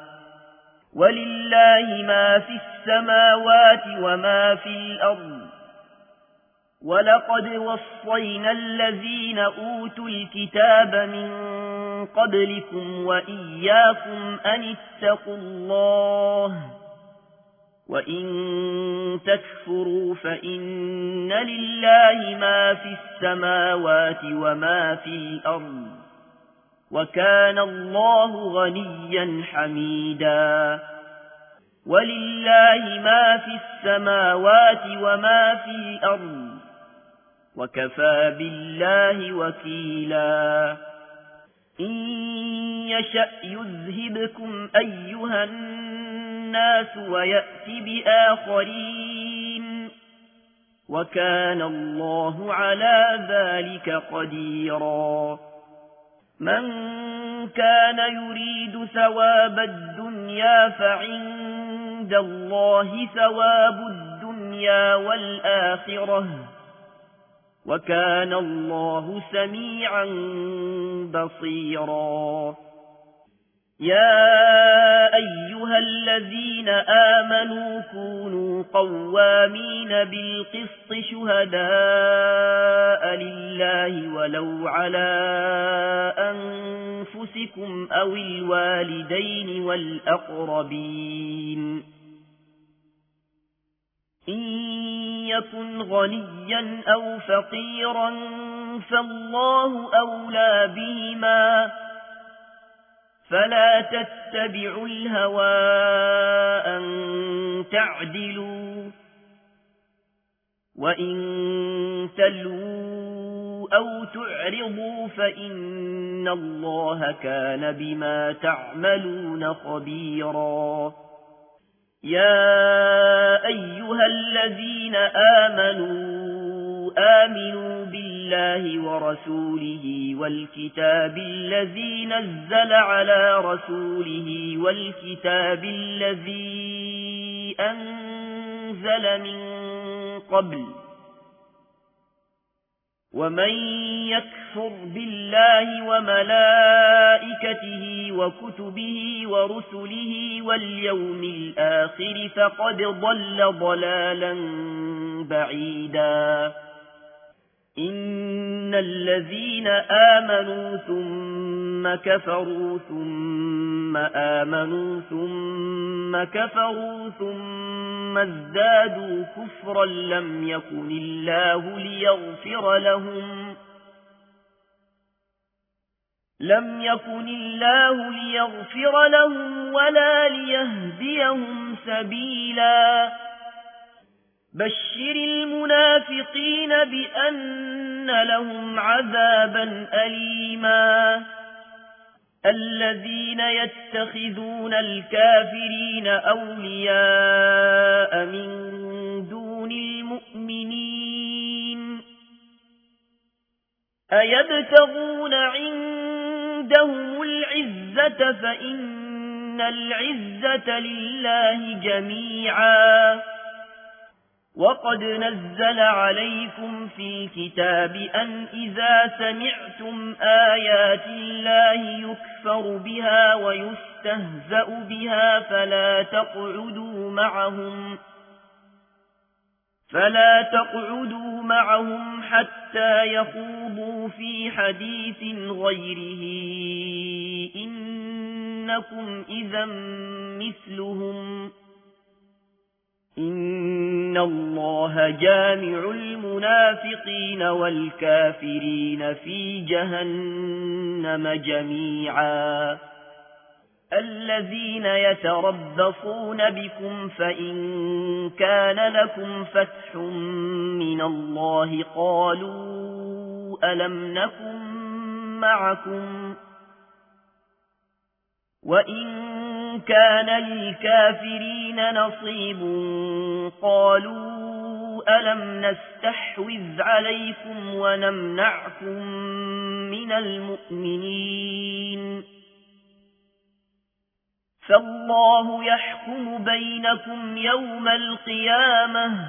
ولله ما في السماوات وما في الأرض ولقد وصينا الذين أوتوا الكتاب من قبلكم وإياكم أن اتقوا الله وإن تكفروا فإن لله ما في السماوات وما في الأرض وكان الله غنيا حميدا ولله ما في السماوات وما في الأرض وكفى بالله وكيلا إن يشأ يذهبكم أيها الناس ويأتي بآخرين وكان الله على ذلك قديرا من كان يريد ثواب الدنيا فعند الله ثواب الدنيا والآخرة وكان الله سميعا بصيرا يا أيها الذين آمنوا كونوا قوامين بالقسط شهداء لله ولو على أنفسكم أو الوالدين والأقربين إن يكن غنيا أو فقيرا فالله أولى بهما فلا تتبعوا الهوى أن تعدلوا وإن تلووا أو تعرضوا فإن الله كان بما تعملون خبيرا يا أيها الذين آمنوا آمنوا بالله ورسوله والكتاب الذي نزل على رسوله والكتاب الذي أنزل من قبل ومن يكفر بالله وملائكته وكتبه ورسله واليوم الآخر فقد ضل ضلالا بعيدا إن الذين آمنوا ثم كفروا ثم آمنوا ثم كفروا ثم ازدادوا كفرا لم يكن الله ليغفر لهم لم يكن الله ليغفر لهم ولا ليهديهم سبيلا بشر المنافقين بأن لهم عذابا أليما الذين يتخذون الكافرين أولياء من دون المؤمنين أيبتغون عندهم العزة فإن العزة لله جميعا وقد نزل عليكم في الكتاب أن إذا سمعتم آيات الله يكفر بها ويستهزأ بها فلا تقعدوا معهم فلا تقعدوا معهم حتى يخوضوا في حديث غيره إنكم إذا مثلهم إن الله جامع المنافقين والكافرين في جهنم جميعا الذين يتربصون بكم فإن كان لكم فتح من الله قالوا ألم نكن معكم وإن كان للكافرين نصيب قالوا ألم نستحوذ عليكم ونمنعكم من المؤمنين فالله يحكم بينكم يوم القيامة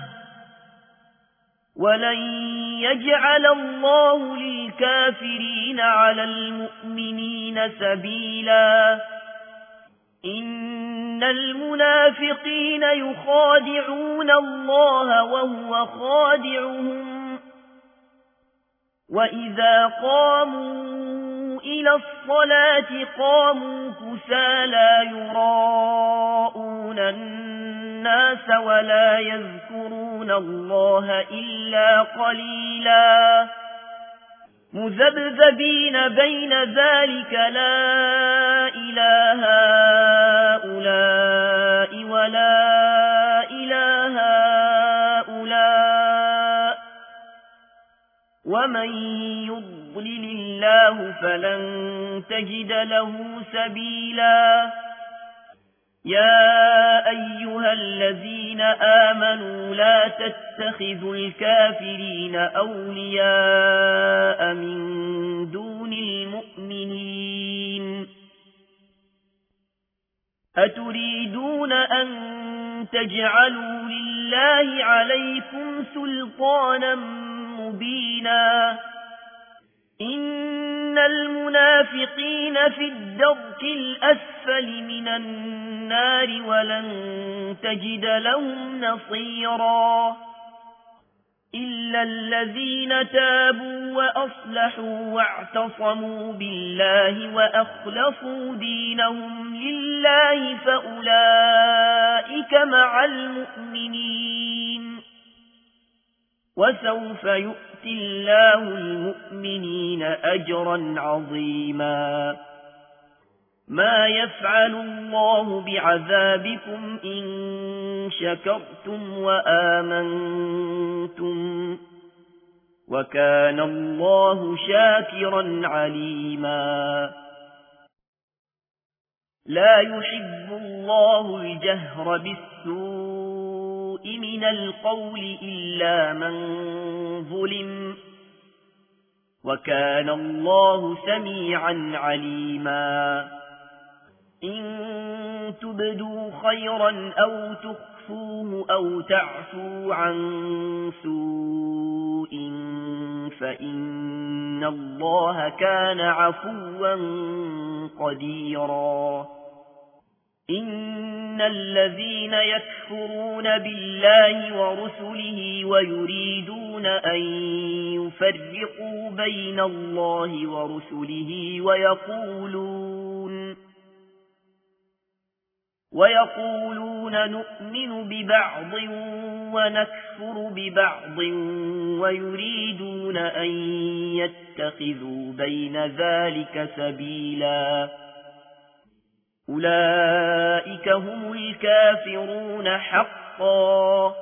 ولن يجعل الله للكافرين على المؤمنين سبيلا إن المنافقين يخادعون الله وهو خادعهم وإذا قاموا إلى الصلاة قاموا كسالى يراءون الناس ولا يذكرون الله إلا قليلا مذبذبين بين ذلك لا إله هؤلاء ولا إله هؤلاء ومن يضلل الله فلن تجد له سبيلا يا أيها الذين آمنوا لا تتخذوا الكافرين أولياء من دون المؤمنين أتريدون أن تجعلوا لله عليكم سلطانا مبينا إن المنافقين في الدرك الأسفل من النار ولن تجد لهم نصيرا إلا الذين تابوا وأصلحوا واعتصموا بالله وأخلصوا دينهم لله فأولئك مع المؤمنين وسوف يؤتي الله المؤمنين أجرا عظيما ما يفعل الله بعذابكم إن شكرتم وآمنتم وكان الله شاكرا عليما لا يحب الله الجهر بالسوء من القول إلا من ظلم وكان الله سميعا عليما إن تبدوا خيرا أو تخفوه أو تعفوا عن سوء فإن الله كان عفوا قديرا إن الذين يكفرون بالله ورسله ويريدون أن يفرقوا بين الله ورسله ويقولون ويقولون نؤمن ببعض ونكفر ببعض ويريدون أن يتخذوا بين ذلك سبيلا أولئك هم الكافرون حقا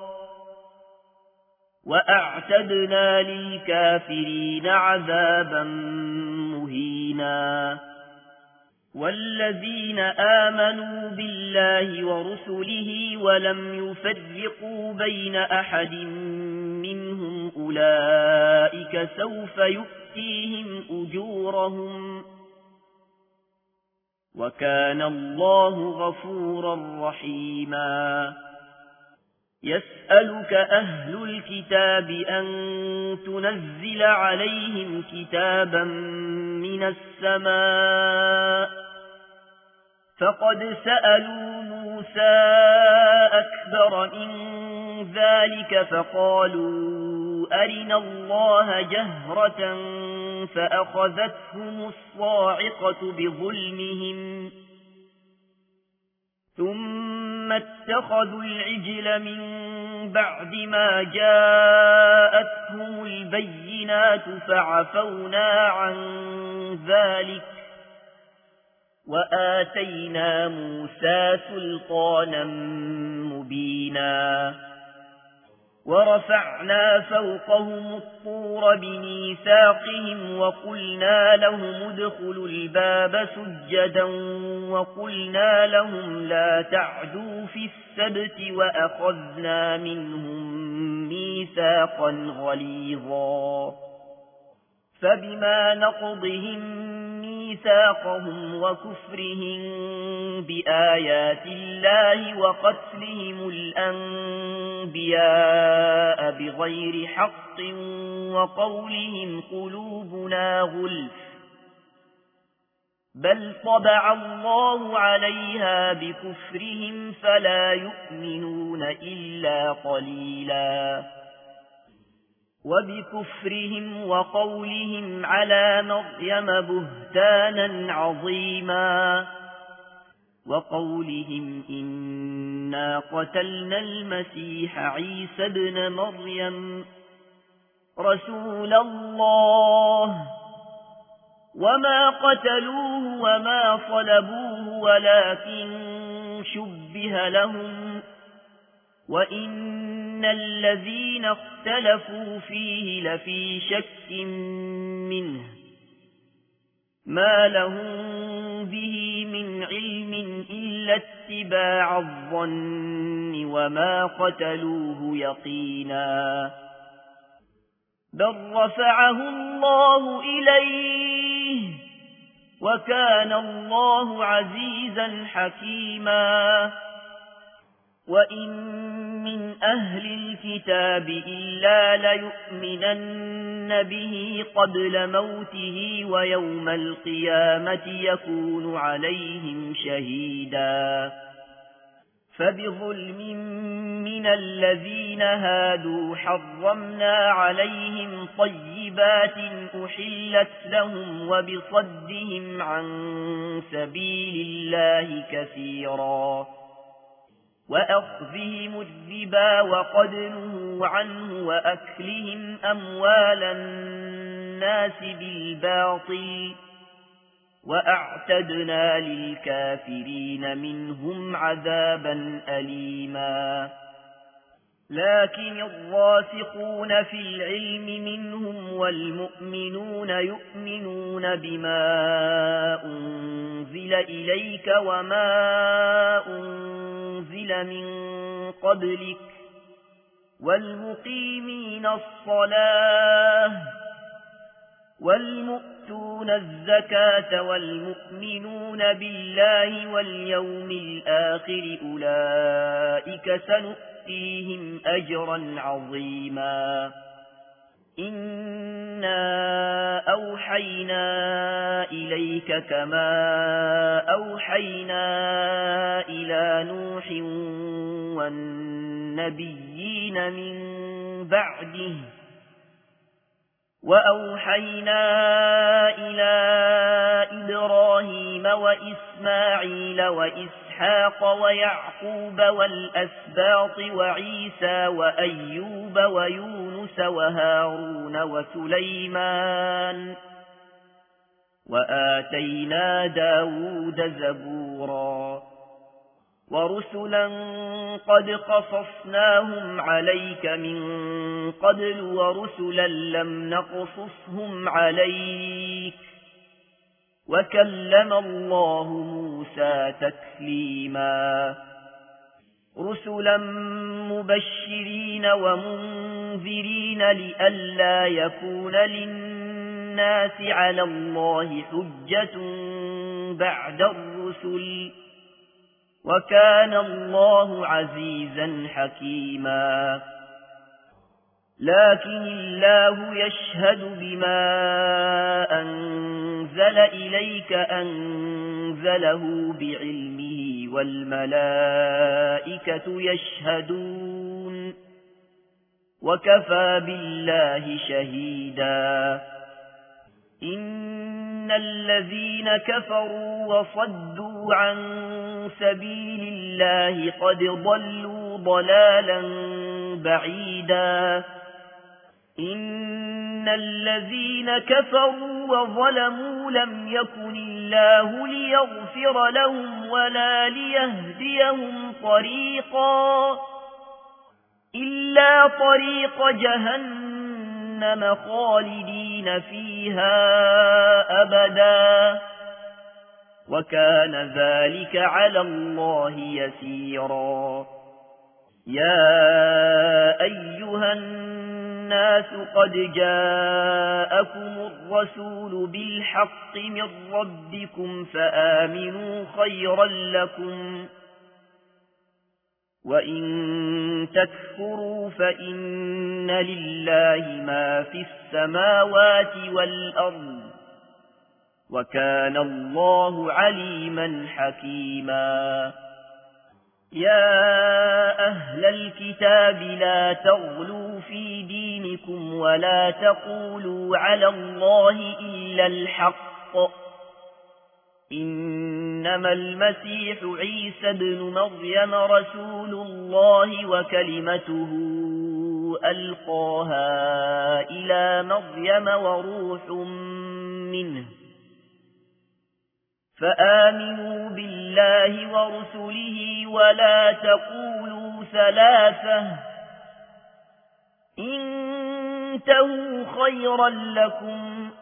وأعتدنا للكافرين عذابا مهينا والذين آمنوا بالله ورسله ولم يفرقوا بين أحد منهم أولئك سوف يؤتيهم أجورهم وكان الله غفورا رحيما يسألك أهل الكتاب أن تنزل عليهم كتابا من السماء فقد سألوا موسى أكبر من ذلك فقالوا أرنا الله جهرة فأخذتهم الصاعقة بظلمهم ثم اتخذوا العجل من بعد ما جاءتهم البينات فعفونا عن ذلك وآتينا موسى سلطانا مبينا ورفعنا فوقهم الطور بميثاقهم وقلنا لهم ادخلوا الباب سجدا وقلنا لهم لا تعدوا في السبت وأخذنا منهم ميثاقا غليظا فبما نقضهم ميثاقهم وكفرهم بآيات الله وقتلهم الأنبياء بغير حق وقولهم قلوبنا غلف بل طبع الله عليها بكفرهم فلا يؤمنون إلا قليلا وبكفرهم وقولهم على مريم بهتانا عظيما وقولهم إنا قتلنا المسيح عيسى ابن مريم رسول الله وما قتلوه وما صلبوه ولكن شبه لهم وإن الذين اختلفوا فيه لفي شك منه ما لهم به من علم إلا اتباع الظن وما قتلوه يقينا بل رفعه الله إليه وكان الله عزيزا حكيما وإن من أهل الكتاب إلا ليؤمنن به قبل موته ويوم القيامة يكون عليهم شهيدا فبظلم من الذين هادوا حرمنا عليهم طيبات أحلت لهم وبصدهم عن سبيل الله كثيرا وأخذهم الربا وقد نهوا عنه وأكلهم أموال الناس بالباطل وأعتدنا للكافرين منهم عذابا أليما لكن الراسخون في العلم منهم والمؤمنون يؤمنون بما أنزل إليك وما أنزل من قبلك والمقيمين الصلاة والمؤتون الزكاة والمؤمنون بالله واليوم الآخر أولئك سنؤتيهم أجرا عظيما إنا أوحينا إليك كما أوحينا إلى نوح والنبيين من بعده وأوحينا إلى إبراهيم وإسماعيل وإسحاق ويعقوب والأسباط وعيسى وأيوب ويونس وهارون وسليمان وآتينا داود زبورا ورسلا قد قصصناهم عليك من قبل ورسلا لم نقصصهم عليك وكلم الله موسى تكليما رسلا مبشرين ومنذرين لئلا يكون للناس على الله حجة بعد الرسل وكان الله عزيزا حكيما لكن الله يشهد بما أنزل إليك أنزله بعلمه والملائكة يشهدون وكفى بالله شهيدا إن الذين كفروا وصدوا عن سبيل الله قد ضلوا ضلالا بعيدا إن الذين كفروا وظلموا لم يكن الله ليغفر لهم ولا ليهديهم طريقا إلا طريق جهنم خالدين فيها أبدا وكان ذلك على الله يسيرا. يا أيها الناس قد جاءكم الرسول بالحق من ربكم فآمنوا خيرا لكم وإن تكفروا فإن لله ما في السماوات والأرض وكان الله عليما حكيما. يا أهل الكتاب لا تغلوا في دينكم ولا تقولوا على الله إلا الحق إنما المسيح عيسى بن مريم رسول الله وكلمته ألقاها إلى مريم وروح منه فآمنوا بالله ورسله ولا تقولوا ثلاثة انتهوا خيرا لكم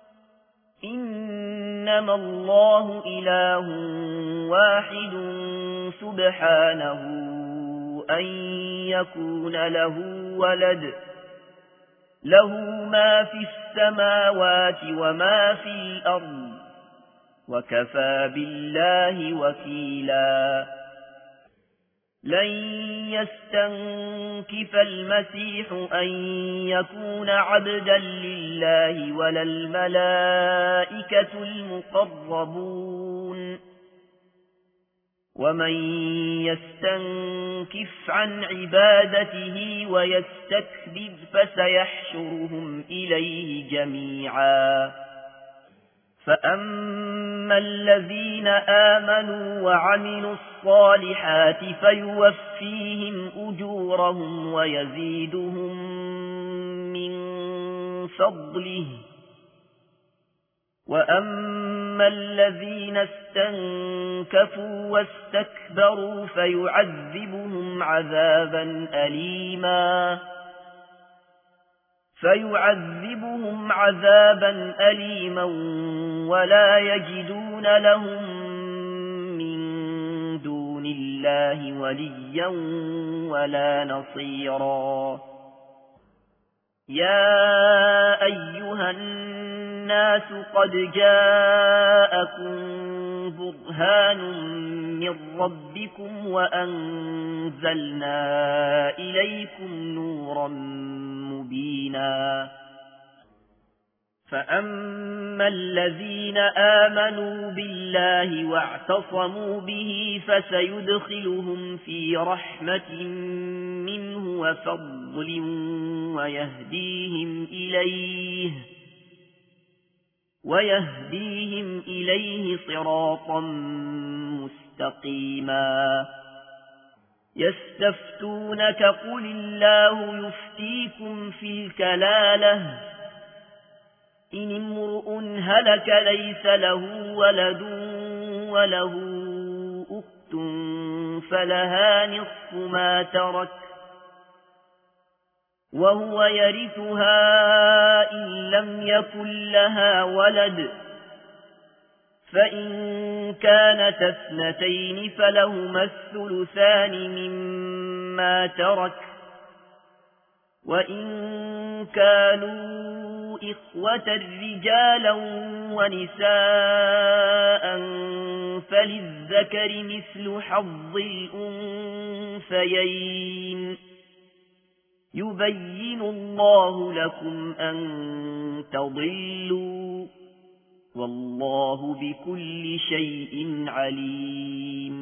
إنما الله إله واحد سبحانه أن يكون له ولد له ما في السماوات وما في الأرض وكفى بالله وكيلا. لن يستنكف المسيح أن يكون عبدا لله ولا الملائكة المقربون ومن يستنكف عن عبادته ويستكبر فسيحشرهم إليه جميعا. فأما الذين آمنوا وعملوا الصالحات فيوفيهم أجورهم ويزيدهم من فضله وأما الذين استنكفوا واستكبروا فيعذبهم عذابا أليما فيعذبهم عذابا أليما ولا يجدون لهم من دون الله وليا ولا نصيرا. يا أيها الناس قد جاءكم برهان من ربكم وأنزلنا إليكم نورا مبينا. فأما الذين آمنوا بالله واعتصموا به فسيدخلهم في رحمة منه وفضل ويهديهم إليه ويهديهم إليه صراطا مستقيما. يستفتونك قل الله يفتيكم في الكلالة إن امرؤ هلك ليس له ولد وله أخت فلها نصف ما ترك وهو يرثها إن لم يكن لها ولد فإن كانت اثنتين فلهما الثلثان مما ترك وإن كانوا إخوة رجالا ونساء فللذكر مثل حظ الأنثيين يبين الله لكم أن تضلوا والله بكل شيء عليم.